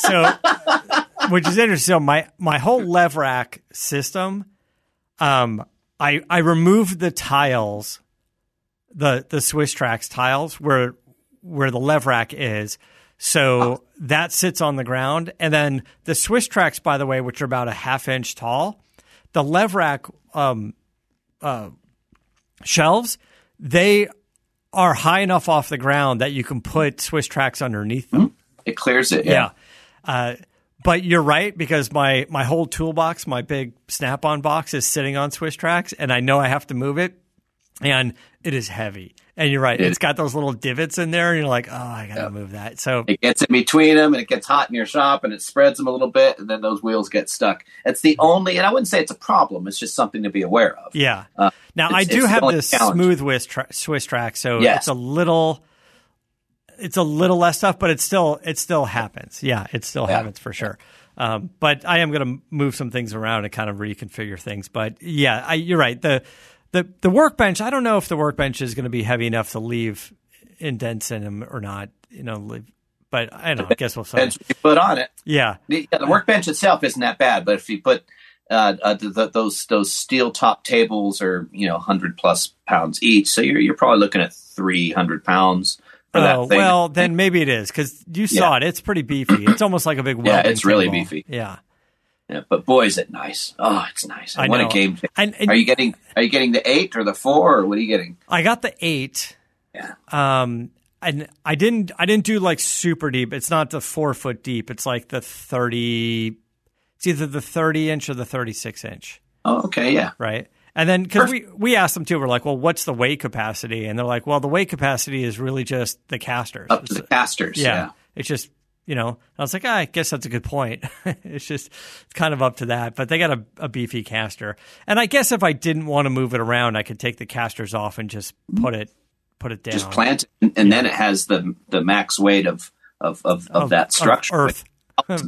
[SPEAKER 3] So, which is interesting. So my my whole Lev Rack system, um, I I removed the tiles. The the Swiss Trex tiles where where the Lev Rack is, so oh. that sits on the ground, and then the Swiss Trex, by the way, which are about a half inch tall, the Lev Rack um, uh, shelves, they are high enough off the ground that you can put Swiss Trex underneath them.
[SPEAKER 4] Mm-hmm. It clears it, yeah.
[SPEAKER 3] yeah. Uh, but you're right, because my my whole toolbox, my big Snap-on box, is sitting on Swiss Trex, and I know I have to move it. And it is heavy. And you're right. It it's got those little divots in there. And you're like, oh, I got to yep. move that. So
[SPEAKER 4] it gets in between them and it gets hot in your shop and it spreads them a little bit. And then those wheels get stuck. It's the only, and I wouldn't say it's a problem. It's just something to be aware of.
[SPEAKER 3] Yeah.
[SPEAKER 4] Uh,
[SPEAKER 3] now, I do have this smooth Swiss, tra- Swiss Track. So yes. it's a little, it's a little less stuff, but it still, it still happens. Yeah. It still yeah. happens for sure. Um, but I am going to move some things around and kind of reconfigure things. But yeah, I, you're right. The, The the workbench, I don't know if the workbench is going to be heavy enough to leave indents in them or not. You know, leave, but I don't know. I guess we'll see.
[SPEAKER 4] Depends what you put on it.
[SPEAKER 3] Yeah.
[SPEAKER 4] The, yeah, the workbench itself isn't that bad, but if you put uh, uh, the, the, those those steel top tables are you know hundred plus pounds each, so you're you're probably looking at three hundred pounds for
[SPEAKER 3] oh,
[SPEAKER 4] that thing.
[SPEAKER 3] Well, then maybe it is because you saw yeah. it. It's pretty beefy. It's almost like a big welding
[SPEAKER 4] yeah, it's really
[SPEAKER 3] table.
[SPEAKER 4] beefy.
[SPEAKER 3] Yeah.
[SPEAKER 4] Yeah, but boy, is it nice! Oh, it's nice.
[SPEAKER 3] I
[SPEAKER 4] what
[SPEAKER 3] know.
[SPEAKER 4] a game!
[SPEAKER 3] And, and,
[SPEAKER 4] are you getting? Are you getting the eight or the four, or what are you getting?
[SPEAKER 3] I got the eight.
[SPEAKER 4] Yeah.
[SPEAKER 3] Um, and I didn't. I didn't do like super deep. It's not the four foot deep. It's like the thirty. It's either the thirty inch or the thirty six inch.
[SPEAKER 4] Oh, okay, yeah.
[SPEAKER 3] Right. And then because we we asked them too, we're like, well, what's the weight capacity? And they're like, well, the weight capacity is really just the casters.
[SPEAKER 4] Up to the casters.
[SPEAKER 3] Yeah.
[SPEAKER 4] yeah.
[SPEAKER 3] It's just. You know, I was like, ah, I guess that's a good point. It's just it's kind of up to that. But they got a, a beefy caster. And I guess if I didn't want to move it around, I could take the casters off and just put it put it down.
[SPEAKER 4] Just plant it, and, and yeah. then it has the the max weight of of, of, of, of that structure.
[SPEAKER 3] Of earth.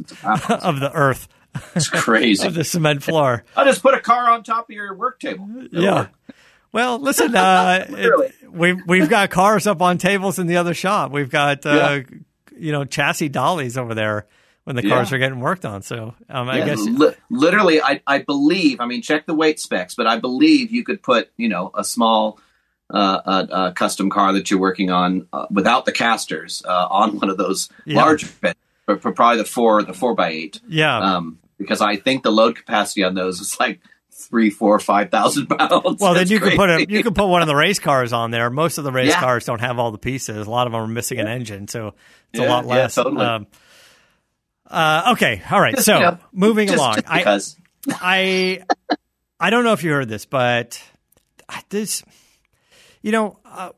[SPEAKER 3] Of the earth.
[SPEAKER 4] It's crazy.
[SPEAKER 3] Of the cement floor.
[SPEAKER 4] I'll just put a car on top of your work table. It'll
[SPEAKER 3] yeah.
[SPEAKER 4] work.
[SPEAKER 3] Well, listen, uh, it, we've, we've got cars up on tables in the other shop. We've got... Uh, yeah. you know, chassis dollies over there when the cars yeah. are getting worked on. So um, I
[SPEAKER 4] yeah,
[SPEAKER 3] guess
[SPEAKER 4] li- literally, I, I believe, I mean, check the weight specs, but I believe you could put, you know, a small uh, uh, uh, custom car that you're working on uh, without the casters uh, on one of those yeah. larger beds, but for probably the four, the four by eight.
[SPEAKER 3] Yeah.
[SPEAKER 4] Um, because I think the load capacity on those is like three, four, five thousand pounds.
[SPEAKER 3] Well,
[SPEAKER 4] That's
[SPEAKER 3] then you
[SPEAKER 4] crazy.
[SPEAKER 3] could put a, you could put one of the race cars on there. Most of the race
[SPEAKER 4] yeah.
[SPEAKER 3] cars don't have all the pieces. A lot of them are missing an engine, so it's
[SPEAKER 4] yeah,
[SPEAKER 3] a lot less.
[SPEAKER 4] Yeah, totally.
[SPEAKER 3] Um, uh, okay, all right. So
[SPEAKER 4] you know,
[SPEAKER 3] moving
[SPEAKER 4] just,
[SPEAKER 3] along,
[SPEAKER 4] just because.
[SPEAKER 3] I, I I don't know if you heard this, but this, you know, uh,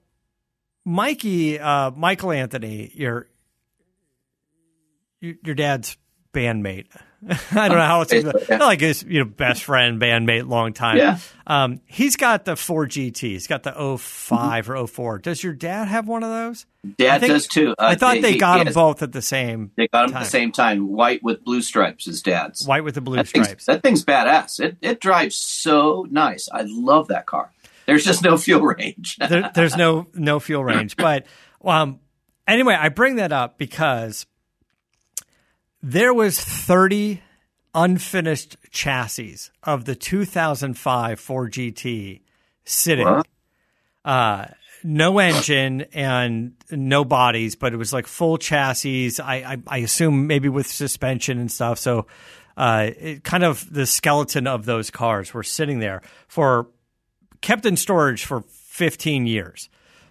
[SPEAKER 3] Mikey, uh, Michael Anthony, your your dad's bandmate. I don't know how it's
[SPEAKER 4] Facebook, yeah.
[SPEAKER 3] not like his you know best friend, bandmate, long time.
[SPEAKER 4] Yeah.
[SPEAKER 3] Um, he's got the four G T. He's got the oh five mm-hmm. or oh four. Does your dad have one of those?
[SPEAKER 4] Dad
[SPEAKER 3] think,
[SPEAKER 4] does too. Uh,
[SPEAKER 3] I thought they, they got them
[SPEAKER 4] has,
[SPEAKER 3] both at the same.
[SPEAKER 4] They got them
[SPEAKER 3] time.
[SPEAKER 4] at the same time. White with blue stripes is Dad's.
[SPEAKER 3] White with the blue
[SPEAKER 4] that
[SPEAKER 3] stripes.
[SPEAKER 4] Thing's, that thing's badass. It it drives so nice. I love that car. There's just no fuel range.
[SPEAKER 3] there, there's no no fuel range, but um, anyway, I bring that up because there was thirty unfinished chassis of the two thousand five Ford G T sitting.
[SPEAKER 4] What?
[SPEAKER 3] Uh, no engine and no bodies, but it was like full chassis. I, I, I assume maybe with suspension and stuff. So uh, it kind of the skeleton of those cars were sitting there for kept in storage for fifteen years.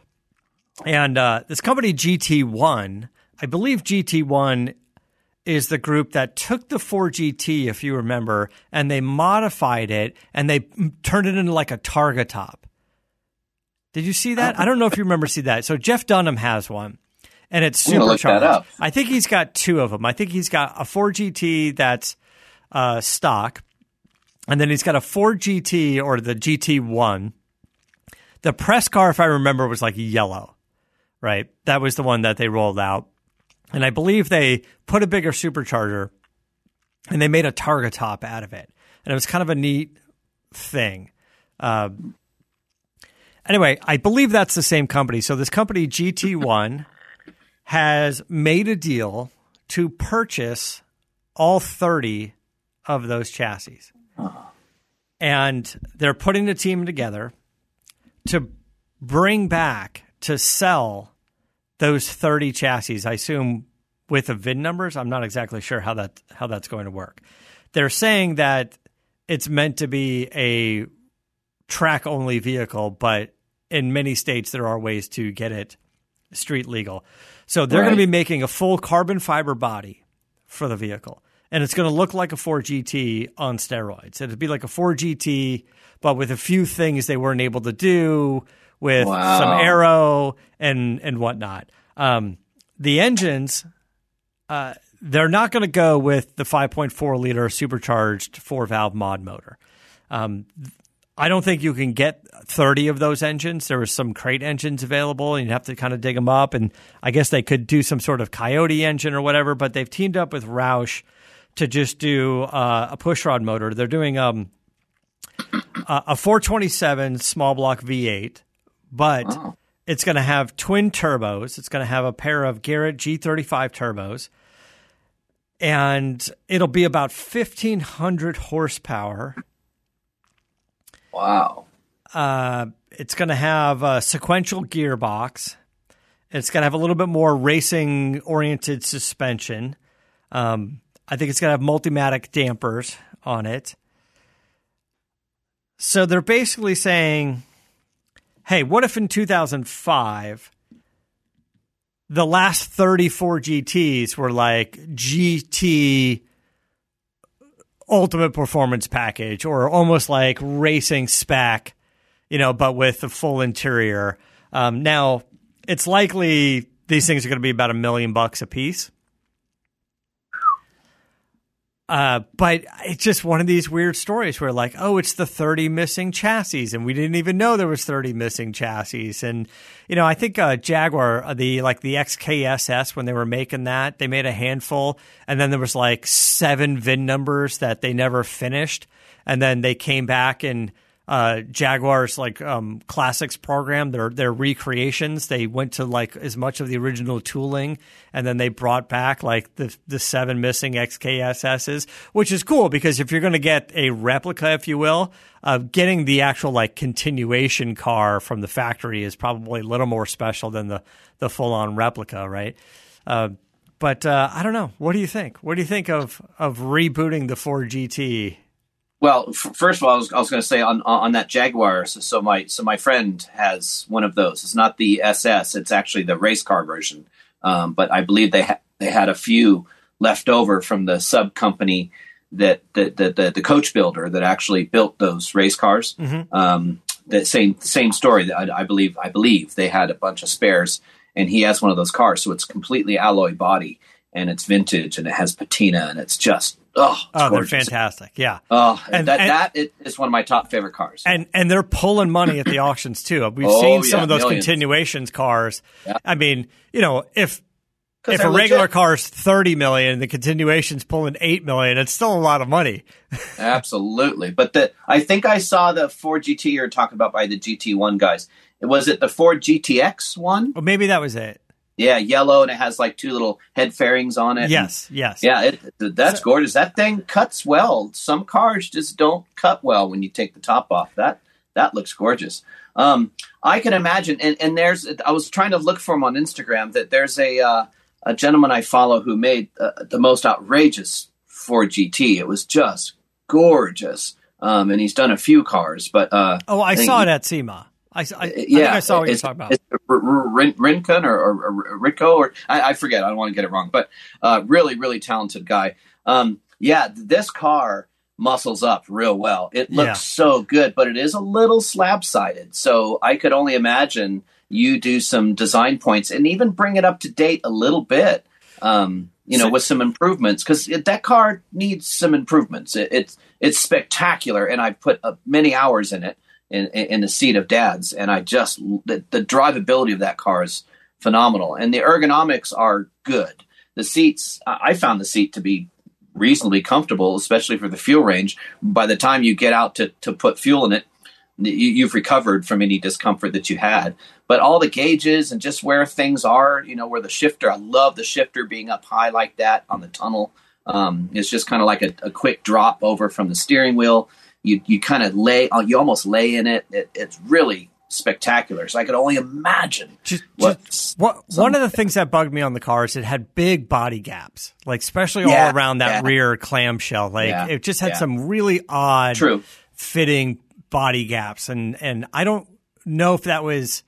[SPEAKER 3] And uh, this company G T one, I believe G T one is the group that took the Ford G T, if you remember, and they modified it and they turned it into like a Targa top. Did you see that? I don't know if you remember see that. So Jeff Dunham has one, and it's supercharged. I think he's got two of them. I think he's got a Ford G T that's uh, stock, and then he's got a Ford G T or the G T one. The press car, if I remember, was like yellow, right? That was the one that they rolled out. And I believe they put a bigger supercharger, and they made a Targa top out of it. And it was kind of a neat thing. Uh, Anyway, I believe that's the same company. So this company, G T one, has made a deal to purchase all thirty of those chassis. Oh. And they're putting the team together to bring back, to sell those thirty chassis. I assume with the V I N numbers. I'm not exactly sure how that how that's going to work. They're saying that it's meant to be a track-only vehicle, but in many states, there are ways to get it street legal. So they're right. going to be making a full carbon fiber body for the vehicle. And it's going to look like a Ford G T on steroids. It'd be like a Ford G T, but with a few things they weren't able to do with wow. some aero and, and whatnot. Um, the engines, uh, they're not going to go with the five point four liter supercharged four-valve mod motor. Um I don't think you can get thirty of those engines. There were some crate engines available, and you'd have to kind of dig them up. And I guess they could do some sort of Coyote engine or whatever, but they've teamed up with Roush to just do uh, a pushrod motor. They're doing um, a four twenty-seven small block V eight, but wow. it's going to have twin turbos. It's going to have a pair of Garrett G thirty-five turbos, and it'll be about fifteen hundred horsepower.
[SPEAKER 4] Wow.
[SPEAKER 3] Uh, it's going to have a sequential gearbox. It's going to have a little bit more racing-oriented suspension. Um, I think it's going to have Multimatic dampers on it. So they're basically saying, hey, what if in two thousand five, the last thirty-four G Ts were like G T Ultimate Performance Package, or almost like racing spec, you know, but with the full interior. Um, now, it's likely these things are going to be about a million bucks a piece. Uh, but it's just one of these weird stories where like, oh, it's the thirty missing chassis, and we didn't even know there was thirty missing chassis. And, you know, I think uh, Jaguar, the like the X K S S, when they were making that, they made a handful, and then there was like seven V I N numbers that they never finished. And then they came back and uh, Jaguar's like um, classics program, their their recreations. They went to like as much of the original tooling, and then they brought back like the the seven missing X K S S's, which is cool because if you're going to get a replica, if you will, uh, getting the actual like continuation car from the factory is probably a little more special than the the full on replica, right? Uh, but uh, I don't know. What do you think? What do you think of of rebooting the Ford G T?
[SPEAKER 4] Well, f- first of all, I was, I was going to say on on that Jaguar. So, so my so my friend has one of those. It's not the S S. It's actually the race car version. Um, but I believe they ha- they had a few left over from the sub company that the the, the the coach builder that actually built those race cars. Mm-hmm. Um, the same same story. I, I believe I believe they had a bunch of spares, and he has one of those cars. So it's completely alloy body. and it's vintage and it has patina and it's just oh, it's
[SPEAKER 3] oh, they're
[SPEAKER 4] gorgeous.
[SPEAKER 3] fantastic. Yeah.
[SPEAKER 4] Oh,
[SPEAKER 3] And-
[SPEAKER 4] that
[SPEAKER 3] and-
[SPEAKER 4] that is one of my top favorite cars.
[SPEAKER 3] And and they're pulling money at the auctions too. We've
[SPEAKER 4] Oh,
[SPEAKER 3] seen some
[SPEAKER 4] yeah,
[SPEAKER 3] of those
[SPEAKER 4] millions.
[SPEAKER 3] continuations cars.
[SPEAKER 4] Yeah.
[SPEAKER 3] I mean, you know, if
[SPEAKER 4] 'Cause
[SPEAKER 3] if a
[SPEAKER 4] they're
[SPEAKER 3] regular
[SPEAKER 4] legit.
[SPEAKER 3] car is thirty million and the continuation's pulling eight million, it's still a lot of money.
[SPEAKER 4] Absolutely. But the I think I saw the Ford G T you're talking about by the G T one guys. Was it the Ford G T X one?
[SPEAKER 3] Well, maybe that was it.
[SPEAKER 4] Yeah, yellow, and it has like two little head fairings on it.
[SPEAKER 3] Yes, yes.
[SPEAKER 4] Yeah, it, that's gorgeous. That thing cuts well. Some cars just don't cut well when you take the top off. That that looks gorgeous. Um, I can imagine, and, and there's. I was trying to look for him on Instagram. That there's a uh, a gentleman I follow who made uh, the most outrageous Ford G T. It was just gorgeous, um, and he's done a few cars. But uh,
[SPEAKER 3] Oh, I,
[SPEAKER 4] think
[SPEAKER 3] saw
[SPEAKER 4] he-
[SPEAKER 3] it at SEMA. I, I, I think
[SPEAKER 4] yeah,
[SPEAKER 3] I saw what you're
[SPEAKER 4] it's-
[SPEAKER 3] talking about.
[SPEAKER 4] It's R- R- Rin- Rincon or, or, or Ritko, or I, I forget. I don't want to get it wrong, but uh, really, really talented guy. Um, yeah, this car muscles up real well. It looks
[SPEAKER 3] Yeah.
[SPEAKER 4] so good, but it is a little slab sided. So I could only imagine you do some design points and even bring it up to date a little bit. Um, you know,
[SPEAKER 3] So-
[SPEAKER 4] with some improvements, because that car needs some improvements. It, it's it's spectacular, and I put uh, many hours in it. In, in the seat of Dad's, and I just the, the drivability of that car is phenomenal, and the ergonomics are good. The seats, I found the seat to be reasonably comfortable, especially for the fuel range. By the time you get out to to put fuel in it, you, you've recovered from any discomfort that you had. But all the gauges and just where things are, you know, where the shifter, I love the shifter being up high like that on the tunnel. Um, it's just kind of like a, a quick drop over from the steering wheel. You you kind of lay, you almost lay in it. it. It's really spectacular. So I could only imagine.
[SPEAKER 3] Just,
[SPEAKER 4] what,
[SPEAKER 3] just what,
[SPEAKER 4] some-
[SPEAKER 3] one of the things that bugged me on the car is it had big body gaps, like especially
[SPEAKER 4] Yeah,
[SPEAKER 3] all around that
[SPEAKER 4] yeah.
[SPEAKER 3] rear clamshell. Like
[SPEAKER 4] Yeah,
[SPEAKER 3] it just had
[SPEAKER 4] yeah.
[SPEAKER 3] some really odd
[SPEAKER 4] True.
[SPEAKER 3] fitting body gaps, and and I don't know if that was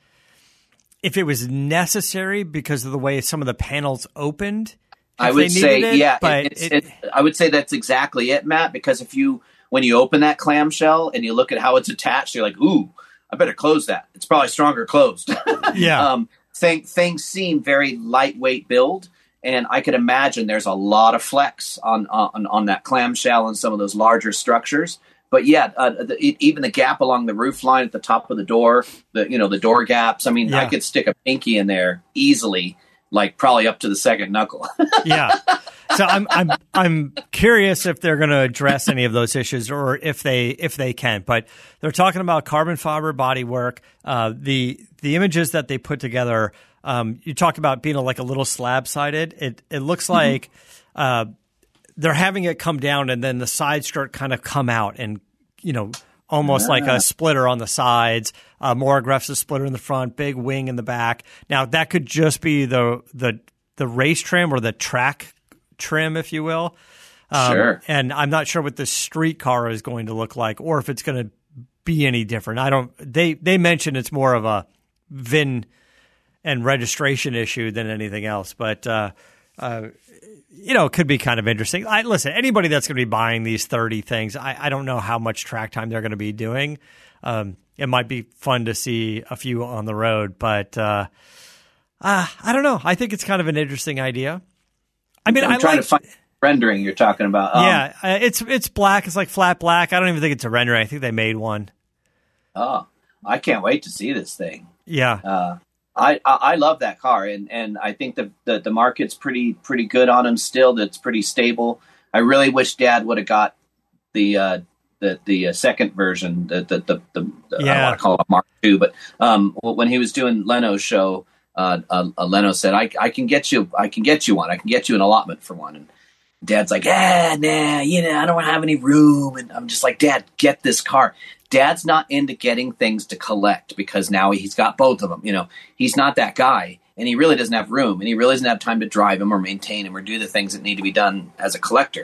[SPEAKER 3] if it was necessary because of the way some of the panels opened.
[SPEAKER 4] I
[SPEAKER 3] if
[SPEAKER 4] would
[SPEAKER 3] they
[SPEAKER 4] say,
[SPEAKER 3] needed it,
[SPEAKER 4] yeah.
[SPEAKER 3] but
[SPEAKER 4] it, it's,
[SPEAKER 3] it-
[SPEAKER 4] it, I would say that's exactly it, Matt. Because if you when you open that clamshell and you look at how it's attached, you're like, ooh, I better close that. It's probably stronger closed.
[SPEAKER 3] yeah.
[SPEAKER 4] um, thing, things seem very lightweight build, and I could imagine there's a lot of flex on on, on that clamshell and some of those larger structures. But yeah, uh, the, it, even the gap along the roof line at the top of the door, the you know the door gaps. I mean,
[SPEAKER 3] Yeah.
[SPEAKER 4] I could stick a pinky in there easily, like probably up to the second knuckle.
[SPEAKER 3] yeah. So I'm I'm I'm curious if they're going to address any of those issues or if they if they can. But they're talking about carbon fiber bodywork. Uh, the the images that they put together. Um, you talk about being a, like a little slab sided. It it looks like uh, they're having it come down and then the side skirt kind of come out and you know almost like a splitter on the sides, a more aggressive splitter in the front, big wing in the back. Now that could just be the the the race trim or the track trim, if you will. Um,
[SPEAKER 4] Sure.
[SPEAKER 3] And I'm not sure what the street car is going to look like or if it's going to be any different. I don't, they, they mentioned it's more of a V I N and registration issue than anything else, but, uh, uh, you know, it could be kind of interesting. I, listen, anybody that's going to be buying these thirty things, I, I don't know how much track time they're going to be doing. Um, it might be fun to see a few on the road, but, uh, uh, I don't know. I think it's kind of an interesting idea. I mean,
[SPEAKER 4] I'm
[SPEAKER 3] I
[SPEAKER 4] trying
[SPEAKER 3] like,
[SPEAKER 4] to find rendering you're talking about. Um,
[SPEAKER 3] yeah, uh, it's it's black. It's like flat black. I don't even think it's a rendering. I think they made one.
[SPEAKER 4] Oh, I can't wait to see this thing.
[SPEAKER 3] Yeah,
[SPEAKER 4] Uh, I, I I love that car, and, and I think the, the the market's pretty pretty good on him still. That's pretty stable. I really wish Dad would have got the uh, the the uh, second version, the the the, the, the I
[SPEAKER 3] Yeah.
[SPEAKER 4] don't want to call it a Mark two, but um, when he was doing Leno's show, uh, uh, uh, Leno said, I, "I can get you, I can get you one. I can get you an allotment for one." And Dad's like, "Ah, nah, you know, I don't have any room." And I'm just like, "Dad, get this car." Dad's not into getting things to collect because now he's got both of them. You know, he's not that guy, and he really doesn't have room, and he really doesn't have time to drive him or maintain him or do the things that need to be done as a collector.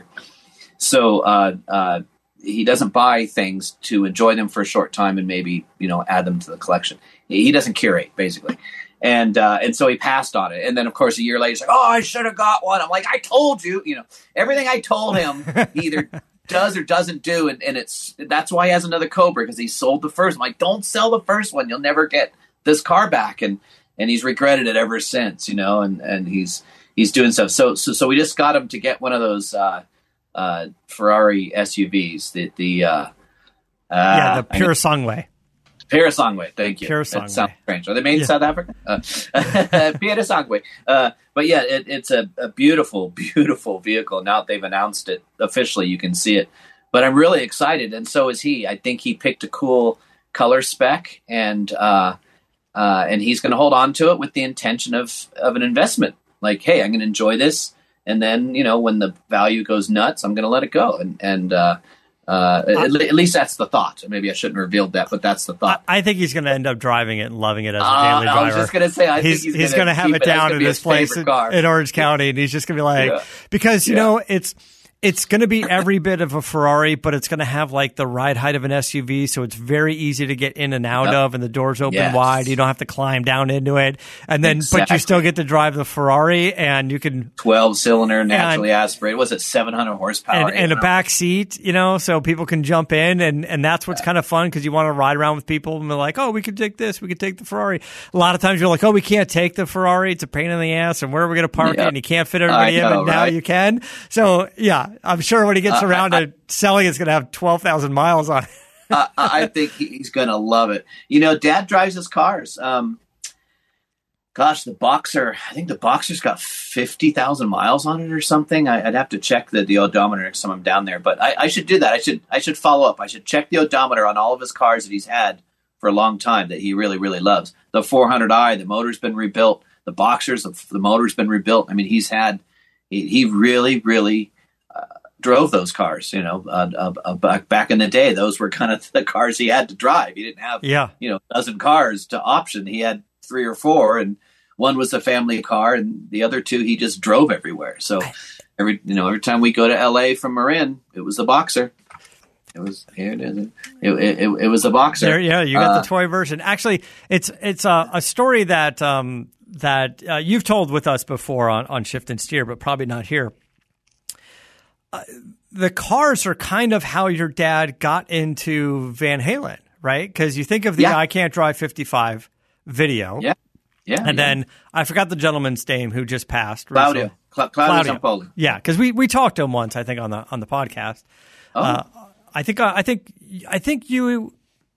[SPEAKER 4] So uh, uh, he doesn't buy things to enjoy them for a short time and maybe, you know, add them to the collection. He doesn't curate, basically. And uh, and so he passed on it. And then, of course, a year later, he's like, "Oh, I should have got one." I'm like, "I told you." You know, everything I told him, he either does or doesn't do. And, and it's that's why he has another Cobra, because he sold the first. I'm like, "Don't sell the first one. You'll never get this car back." And and he's regretted it ever since, you know. And, and he's he's doing stuff. So so so we just got him to get one of those uh, uh, Ferrari S U Vs. The the uh, uh,
[SPEAKER 3] yeah, the Pure Sangway.
[SPEAKER 4] Pure Sangway, thank you.
[SPEAKER 3] Pure
[SPEAKER 4] That
[SPEAKER 3] Sangway.
[SPEAKER 4] sounds strange. Are they made in
[SPEAKER 3] Yeah.
[SPEAKER 4] South Africa? Uh, Pure Sangway. Uh, but yeah, it, it's a, a beautiful, beautiful vehicle. Now that they've announced it officially, you can see it. But I'm really excited, and so is he. I think he picked a cool color spec, and uh, uh, and he's going to hold on to it with the intention of of an investment. Like, hey, I'm going to enjoy this, and then you know when the value goes nuts, I'm going to let it go, and and. Uh, Uh, at, at least that's the thought. Maybe I shouldn't have revealed that, but that's the thought.
[SPEAKER 3] I think he's going to end up driving it and loving it as a
[SPEAKER 4] Uh,
[SPEAKER 3] daily driver.
[SPEAKER 4] I was just going to say, I
[SPEAKER 3] he's
[SPEAKER 4] think
[SPEAKER 3] he's,
[SPEAKER 4] he's
[SPEAKER 3] going to have
[SPEAKER 4] keep
[SPEAKER 3] it down
[SPEAKER 4] as
[SPEAKER 3] in
[SPEAKER 4] gonna be
[SPEAKER 3] this place
[SPEAKER 4] favorite
[SPEAKER 3] in,
[SPEAKER 4] car.
[SPEAKER 3] in Orange County, and he's just going to be like,
[SPEAKER 4] Yeah.
[SPEAKER 3] because you
[SPEAKER 4] Yeah.
[SPEAKER 3] know it's. It's going to be every bit of a Ferrari, but it's going to have like the ride height of an S U V, so it's very easy to get in and out
[SPEAKER 4] Yep.
[SPEAKER 3] of, and the doors open
[SPEAKER 4] Yes.
[SPEAKER 3] wide. You don't have to climb down into it, and then but you
[SPEAKER 4] Exactly.
[SPEAKER 3] still get to drive the Ferrari, and you can
[SPEAKER 4] twelve cylinder, naturally aspirated. Was it seven hundred horsepower?
[SPEAKER 3] and, and a
[SPEAKER 4] I don't
[SPEAKER 3] back seat, you know, so people can jump in, and, and that's what's kind of fun because you want to ride around with people and they're like, oh, we could take this, we could take the Ferrari. A lot of times you're like, oh, we can't take the Ferrari, it's a pain in the ass, and where are we going to park
[SPEAKER 4] Yeah.
[SPEAKER 3] it? And you can't fit everybody
[SPEAKER 4] I
[SPEAKER 3] in,
[SPEAKER 4] know,
[SPEAKER 3] but now
[SPEAKER 4] right?
[SPEAKER 3] you can. So yeah, I'm sure when he gets
[SPEAKER 4] Uh,
[SPEAKER 3] around
[SPEAKER 4] I-
[SPEAKER 3] to selling, it's going to have twelve thousand miles on it.
[SPEAKER 4] I, I think he's going to love it. You know, Dad drives his cars. Um, gosh, the Boxer. I think the Boxer's got fifty thousand miles on it or something. I, I'd have to check the, the odometer next time I'm down there. But I, I should do that. I should I should follow up. I should check the odometer on all of his cars that he's had for a long time that he really really loves. The four hundred i, the motor's been rebuilt. The Boxers, the, the motor's been rebuilt. I mean, he's had. He, he really really. drove those cars, you know, uh, uh, uh, back back in the day. Those were kind of the cars he had to drive. He didn't have,
[SPEAKER 3] Yeah.
[SPEAKER 4] you know, a dozen cars to option. He had three or four, and one was a family car, and the other two he just drove everywhere. So every, you know, every time we go to L A from Marin, it was the Boxer. It was here it is. It, it, it, it was the Boxer.
[SPEAKER 3] There, yeah, you got
[SPEAKER 4] Uh,
[SPEAKER 3] the toy version. Actually, it's it's a, a story that um, that uh, you've told with us before on, on Shift and Steer, but probably not here. Uh, the cars are kind of how your dad got into Van Halen, right? Because you think of the
[SPEAKER 4] Yeah.
[SPEAKER 3] I Can't Drive fifty-five video.
[SPEAKER 4] Yeah. Yeah.
[SPEAKER 3] And
[SPEAKER 4] yeah.
[SPEAKER 3] then I forgot the gentleman's name who just passed.
[SPEAKER 4] Claudio.
[SPEAKER 3] recently.
[SPEAKER 4] Cla- Claudio Zampoli.
[SPEAKER 3] Yeah, because we, we talked to him once, I think, on the on the podcast.
[SPEAKER 4] Oh.
[SPEAKER 3] Uh, I think I think I think you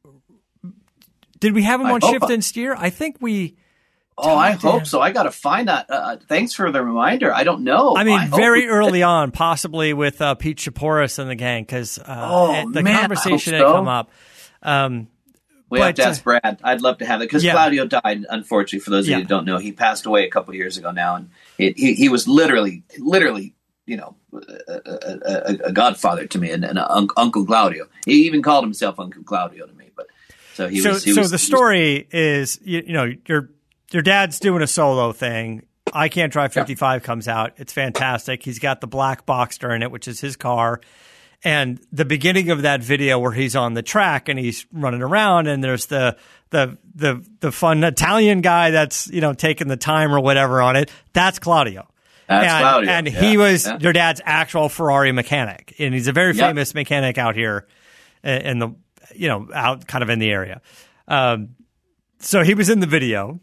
[SPEAKER 3] did. We have him
[SPEAKER 4] I
[SPEAKER 3] on
[SPEAKER 4] hope
[SPEAKER 3] Shift
[SPEAKER 4] I-
[SPEAKER 3] and Steer. I think we.
[SPEAKER 4] Oh, I
[SPEAKER 3] talked to him.
[SPEAKER 4] hope so. I got to find that. Uh, thanks for the reminder. I don't know.
[SPEAKER 3] I mean,
[SPEAKER 4] hope
[SPEAKER 3] very
[SPEAKER 4] we-
[SPEAKER 3] early on, possibly with uh, Pete Chaporis and the gang, because uh,
[SPEAKER 4] Oh,
[SPEAKER 3] the
[SPEAKER 4] man, I
[SPEAKER 3] conversation
[SPEAKER 4] hope
[SPEAKER 3] had
[SPEAKER 4] so.
[SPEAKER 3] come up. Um,
[SPEAKER 4] We have
[SPEAKER 3] But,
[SPEAKER 4] to ask Brad. I'd love to have it because
[SPEAKER 3] yeah.
[SPEAKER 4] Claudio died. Unfortunately, for those of
[SPEAKER 3] Yeah.
[SPEAKER 4] you who don't know, he passed away a couple of years ago now, and it, he he was literally, literally, you know, a, a, a, a godfather to me, and, and a, un- Uncle Claudio. He even called himself Uncle Claudio to me. But so he
[SPEAKER 3] so,
[SPEAKER 4] was. He
[SPEAKER 3] so
[SPEAKER 4] was,
[SPEAKER 3] the
[SPEAKER 4] he was-
[SPEAKER 3] story is, you, you know, your your dad's doing a solo thing. I Can't Drive fifty-five comes out. It's fantastic. He's got the black Boxster in it, which is his car. And the beginning of that video where he's on the track and he's running around, and there's the the the the fun Italian guy that's, you know, taking the time or whatever on it. That's Claudio.
[SPEAKER 4] That's
[SPEAKER 3] and,
[SPEAKER 4] Claudio,
[SPEAKER 3] and
[SPEAKER 4] yeah,
[SPEAKER 3] he was
[SPEAKER 4] yeah.
[SPEAKER 3] your dad's actual Ferrari mechanic, and he's a very
[SPEAKER 4] Yep.
[SPEAKER 3] famous mechanic out here in in the, you know, out kind of in the area. Um, so he was in the video.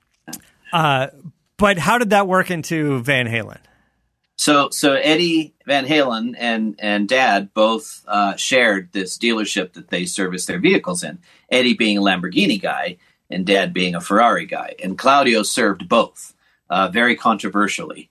[SPEAKER 3] Uh, but how did that work into Van Halen?
[SPEAKER 4] So, so Eddie Van Halen and and Dad both uh, shared this dealership that they service their vehicles in. Eddie being a Lamborghini guy, and Dad being a Ferrari guy. And Claudio served both, uh, very controversially.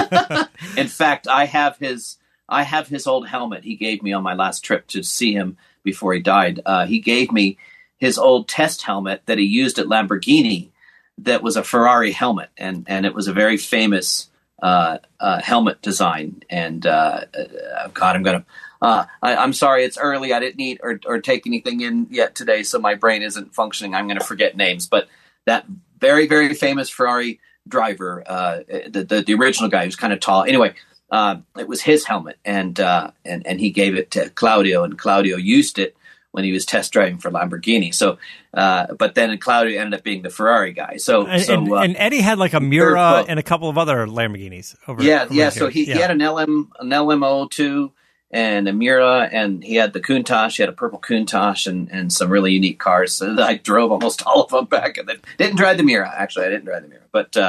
[SPEAKER 4] In fact, I have his I have his old helmet he gave me on my last trip to see him before he died. Uh, he gave me his old test helmet that he used at Lamborghini. That was a Ferrari helmet, and and it was a very famous. Uh, uh, helmet design, and uh, uh, God, I'm gonna. Uh, I, I'm sorry, it's early. I didn't eat or, or take anything in yet today, so my brain isn't functioning. I'm gonna forget names, but that very, very famous Ferrari driver, uh, the, the the original guy who's kind of tall. Anyway, uh, it was his helmet, and uh, and and he gave it to Claudio, and Claudio used it when he was test driving for Lamborghini. So, uh, but then Claudio ended up being the Ferrari guy. So,
[SPEAKER 3] And,
[SPEAKER 4] so
[SPEAKER 3] and,
[SPEAKER 4] uh,
[SPEAKER 3] and Eddie had like a
[SPEAKER 4] third
[SPEAKER 3] Miura
[SPEAKER 4] quote.
[SPEAKER 3] and a couple of other Lamborghinis over.
[SPEAKER 4] Yeah,
[SPEAKER 3] over
[SPEAKER 4] yeah.
[SPEAKER 3] here.
[SPEAKER 4] So he,
[SPEAKER 3] yeah.
[SPEAKER 4] he had an L M, an L M O two, and a Miura, and he had the Countach. He had a purple Countach, and, and some really unique cars. So I drove almost all of them back, and then didn't drive the Miura. Actually, I didn't drive the Miura, but uh,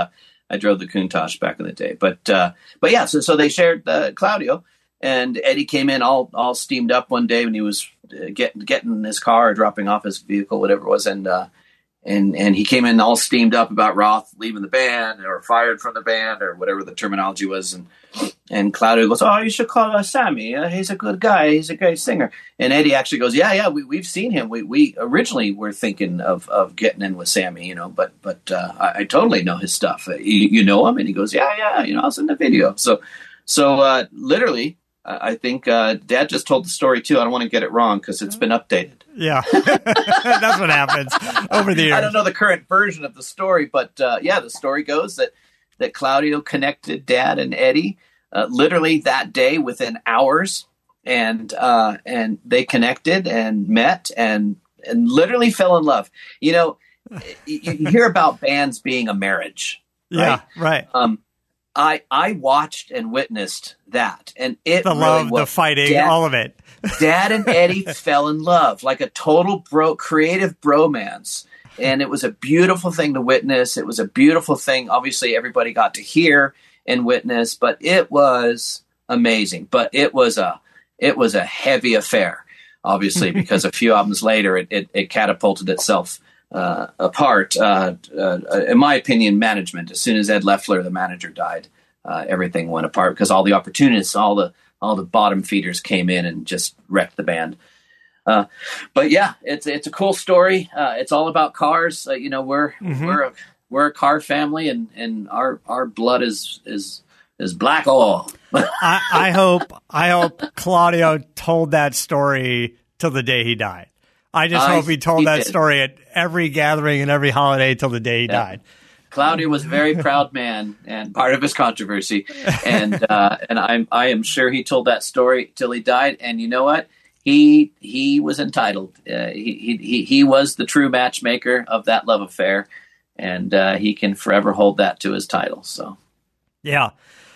[SPEAKER 4] I drove the Countach back in the day. But uh, but yeah, so so they shared uh, Claudio, and Eddie came in all all steamed up one day when he was uh, getting getting in his car or dropping off his vehicle, whatever it was, and uh, and and he came in all steamed up about Roth leaving the band or fired from the band or whatever the terminology was, and and Claudio goes, "Oh, you should call uh, Sammy. Uh, he's a good guy. He's a great singer." And Eddie actually goes, "Yeah, yeah, we we've seen him. We we originally were thinking of of getting in with Sammy, you know, but but uh, I, I totally know his stuff. Uh, you, you know him?" And he goes, "Yeah, yeah, you know, I was in the video." So so uh, literally, uh, I think uh, Dad just told the story too. I don't want to get it wrong because it's been updated.
[SPEAKER 3] Yeah, that's what happens over the years.
[SPEAKER 4] I don't know the current version of the story, but uh, yeah, the story goes that that Claudio connected Dad and Eddie uh, literally that day within hours, and uh, and they connected and met and and literally fell in love. You know, you, you hear about bands being a marriage, right?
[SPEAKER 3] Yeah, right.
[SPEAKER 4] Um, I I watched and witnessed that, and it
[SPEAKER 3] the
[SPEAKER 4] really
[SPEAKER 3] love,
[SPEAKER 4] was
[SPEAKER 3] the fighting,
[SPEAKER 4] Dad,
[SPEAKER 3] all of it.
[SPEAKER 4] Dad and Eddie fell in love like a total bro, creative bromance. And it was a beautiful thing to witness. It was a beautiful thing. Obviously, everybody got to hear and witness, but it was amazing. But it was a it was a heavy affair, obviously, because a few albums later, it it, it catapulted itself uh, apart. Uh, uh, in my opinion, management. As soon as Ed Loeffler, the manager, died, uh, everything went apart because all the opportunists, all the all the bottom feeders came in and just wrecked the band. Uh, but yeah, it's it's a cool story. Uh, it's all about cars. Uh, you know, we're mm-hmm. we're a, we're a car family, and, and our our blood is is is black oil.
[SPEAKER 3] I, I hope I hope Claudio told that story till the day he died. I just I, hope he told he that did. story at every gathering and every holiday till the day he yeah. died.
[SPEAKER 4] Claudio was a very proud man, and part of his controversy, and uh, and I'm I am sure he told that story till he died. And you know what? He he was entitled. Uh, he he he was the true matchmaker of that love affair, and uh, he can forever hold that to his title. So,
[SPEAKER 3] yeah.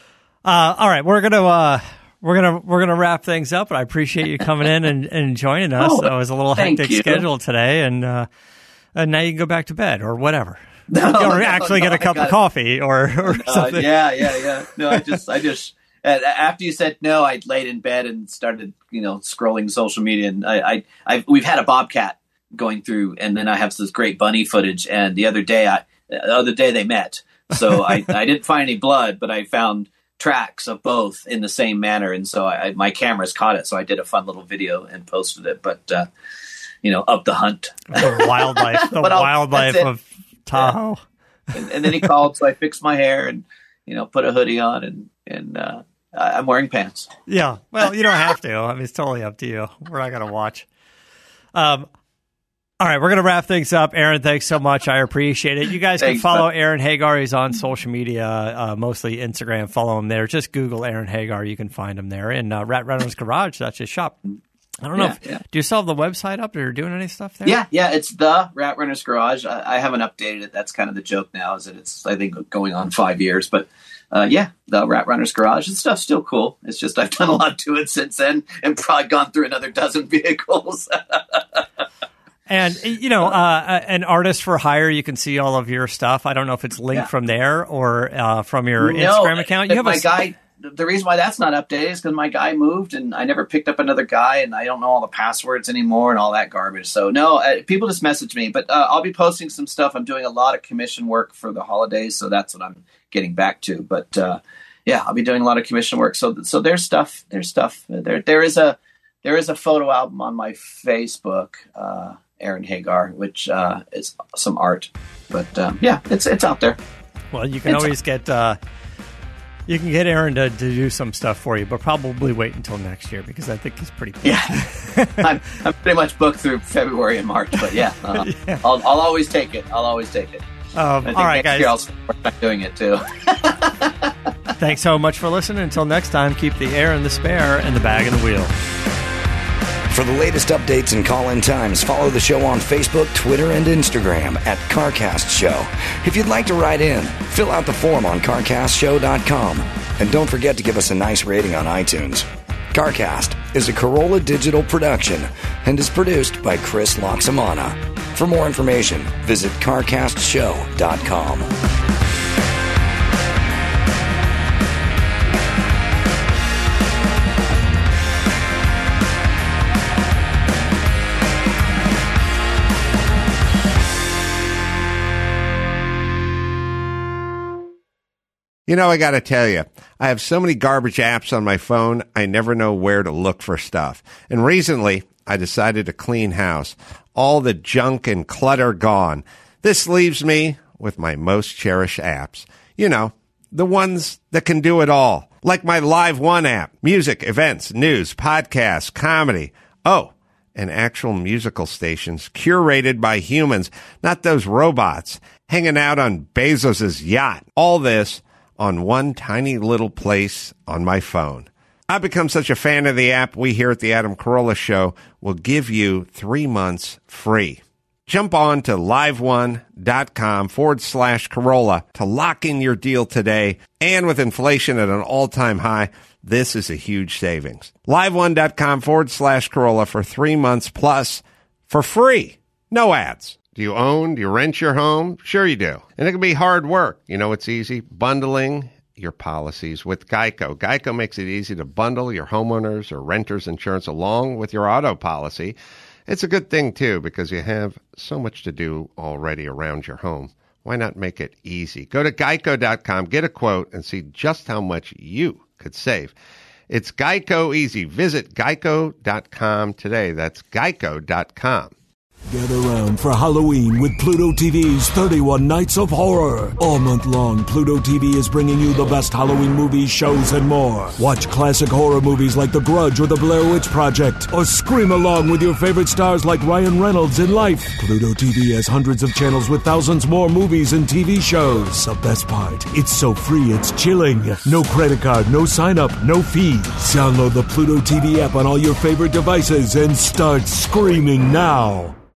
[SPEAKER 3] Uh, all right, we're gonna uh, we're gonna we're gonna wrap things up. But I appreciate you coming in and, and joining us. Oh, it was a little hectic you. schedule today, and uh, and now you can go back to bed or whatever.
[SPEAKER 4] No,
[SPEAKER 3] or
[SPEAKER 4] no,
[SPEAKER 3] actually
[SPEAKER 4] no,
[SPEAKER 3] get a cup of coffee or, or
[SPEAKER 4] uh,
[SPEAKER 3] something.
[SPEAKER 4] Yeah, yeah, yeah. No, I just, I just, after you said no, I laid in bed and started, you know, scrolling social media. And I, I, I we've had a bobcat going through, and then I have this great bunny footage. And the other day, I, the other day they met. So I, I didn't find any blood, but I found tracks of both in the same manner. And so I, my cameras caught it. So I did a fun little video and posted it. But, uh, you know, up the hunt.
[SPEAKER 3] The wildlife, the wildlife of Tahoe.
[SPEAKER 4] Yeah. And, and then he called, so I fixed my hair and, you know, put a hoodie on, and, and uh, I'm wearing pants.
[SPEAKER 3] Yeah. Well, you don't have to. I mean, it's totally up to you. We're not going to watch. Um, all right, we're going to wrap things up. Aaron, thanks so much. I appreciate it. You guys
[SPEAKER 4] thanks,
[SPEAKER 3] can follow
[SPEAKER 4] man.
[SPEAKER 3] Aaron Hagar. He's on social media, uh, mostly Instagram. Follow him there. Just Google Aaron Hagar. You can find him there. And uh, Rat Runner's Garage, that's his shop. I don't know.
[SPEAKER 4] Yeah,
[SPEAKER 3] if,
[SPEAKER 4] yeah.
[SPEAKER 3] Do you still have the website up? Or are you doing any stuff there?
[SPEAKER 4] Yeah, yeah. It's the Rat Runner's Garage. I, I haven't updated it. That's kind of the joke now, is that it's, I think, going on five years. But uh, yeah, the Rat Runner's Garage. The stuff's still cool. It's just I've done a lot to it since then, and probably gone through another dozen vehicles.
[SPEAKER 3] And, you know, uh, an artist for hire, you can see all of your stuff. I don't know if it's linked
[SPEAKER 4] yeah.
[SPEAKER 3] from there or uh, from your
[SPEAKER 4] no,
[SPEAKER 3] Instagram account. You have
[SPEAKER 4] my
[SPEAKER 3] a
[SPEAKER 4] guy. The reason why that's not updated is because my guy moved, and I never picked up another guy, and I don't know all the passwords anymore and all that garbage. So no, uh, people just message me, but uh, I'll be posting some stuff. I'm doing a lot of commission work for the holidays, so that's what I'm getting back to. But uh, yeah, I'll be doing a lot of commission work. So so there's stuff. There's stuff. There there is a there is a photo album on my Facebook, uh, Aaron Hagar, which uh, is some art. But um, yeah, it's it's out there.
[SPEAKER 3] Well, you can
[SPEAKER 4] it's
[SPEAKER 3] always get. Uh... You can get Aaron to, to do some stuff for you, but probably wait until next year because I think he's pretty busy.
[SPEAKER 4] Yeah, I'm, I'm pretty much booked through February and March, but yeah, uh, yeah. I'll, I'll always take it. I'll always take it.
[SPEAKER 3] Um, all right, guys.
[SPEAKER 4] I'll start doing it too.
[SPEAKER 3] Thanks so much for listening. Until next time, keep the air in the spare and the bag in the wheel.
[SPEAKER 5] For the latest updates and call-in times, follow the show on Facebook, Twitter, and Instagram at CarCast Show. If you'd like to write in, fill out the form on car cast show dot com. And don't forget to give us a nice rating on iTunes. CarCast is a Corolla Digital production and is produced by Chris Loxamana. For more information, visit car cast show dot com.
[SPEAKER 1] You know, I got to tell you, I have so many garbage apps on my phone, I never know where to look for stuff. And recently, I decided to clean house. All the junk and clutter gone. This leaves me with my most cherished apps. You know, the ones that can do it all. Like my Live One app. Music, events, news, podcasts, comedy. Oh, and actual musical stations curated by humans, not those robots hanging out on Bezos's yacht. All this on one tiny little place on my phone. I've become such a fan of the app, we here at the Adam Carolla Show will give you three months free. Jump on to liveone.com forward slash Carolla to lock in your deal today. And with inflation at an all-time high, this is a huge savings. liveone.com forward slash Carolla for three months plus for free. No ads. Do you own? Do you rent your home? Sure you do. And it can be hard work. You know, it's easy. Bundling your policies with Geico. Geico makes it easy to bundle your homeowners or renters insurance along with your auto policy. It's a good thing, too, because you have so much to do already around your home. Why not make it easy? Go to geico dot com, get a quote, and see just how much you could save. It's Geico easy. Visit geico dot com today. That's geico dot com.
[SPEAKER 6] Get around for Halloween with Pluto T V's thirty-one Nights of Horror. All month long, Pluto T V is bringing you the best Halloween movies, shows, and more. Watch classic horror movies like The Grudge or The Blair Witch Project, or scream along with your favorite stars like Ryan Reynolds in Life. Pluto T V has hundreds of channels with thousands more movies and T V shows. The best part, it's so free it's chilling. No credit card, no sign up, no fees. Download the Pluto T V app on all your favorite devices and start screaming now.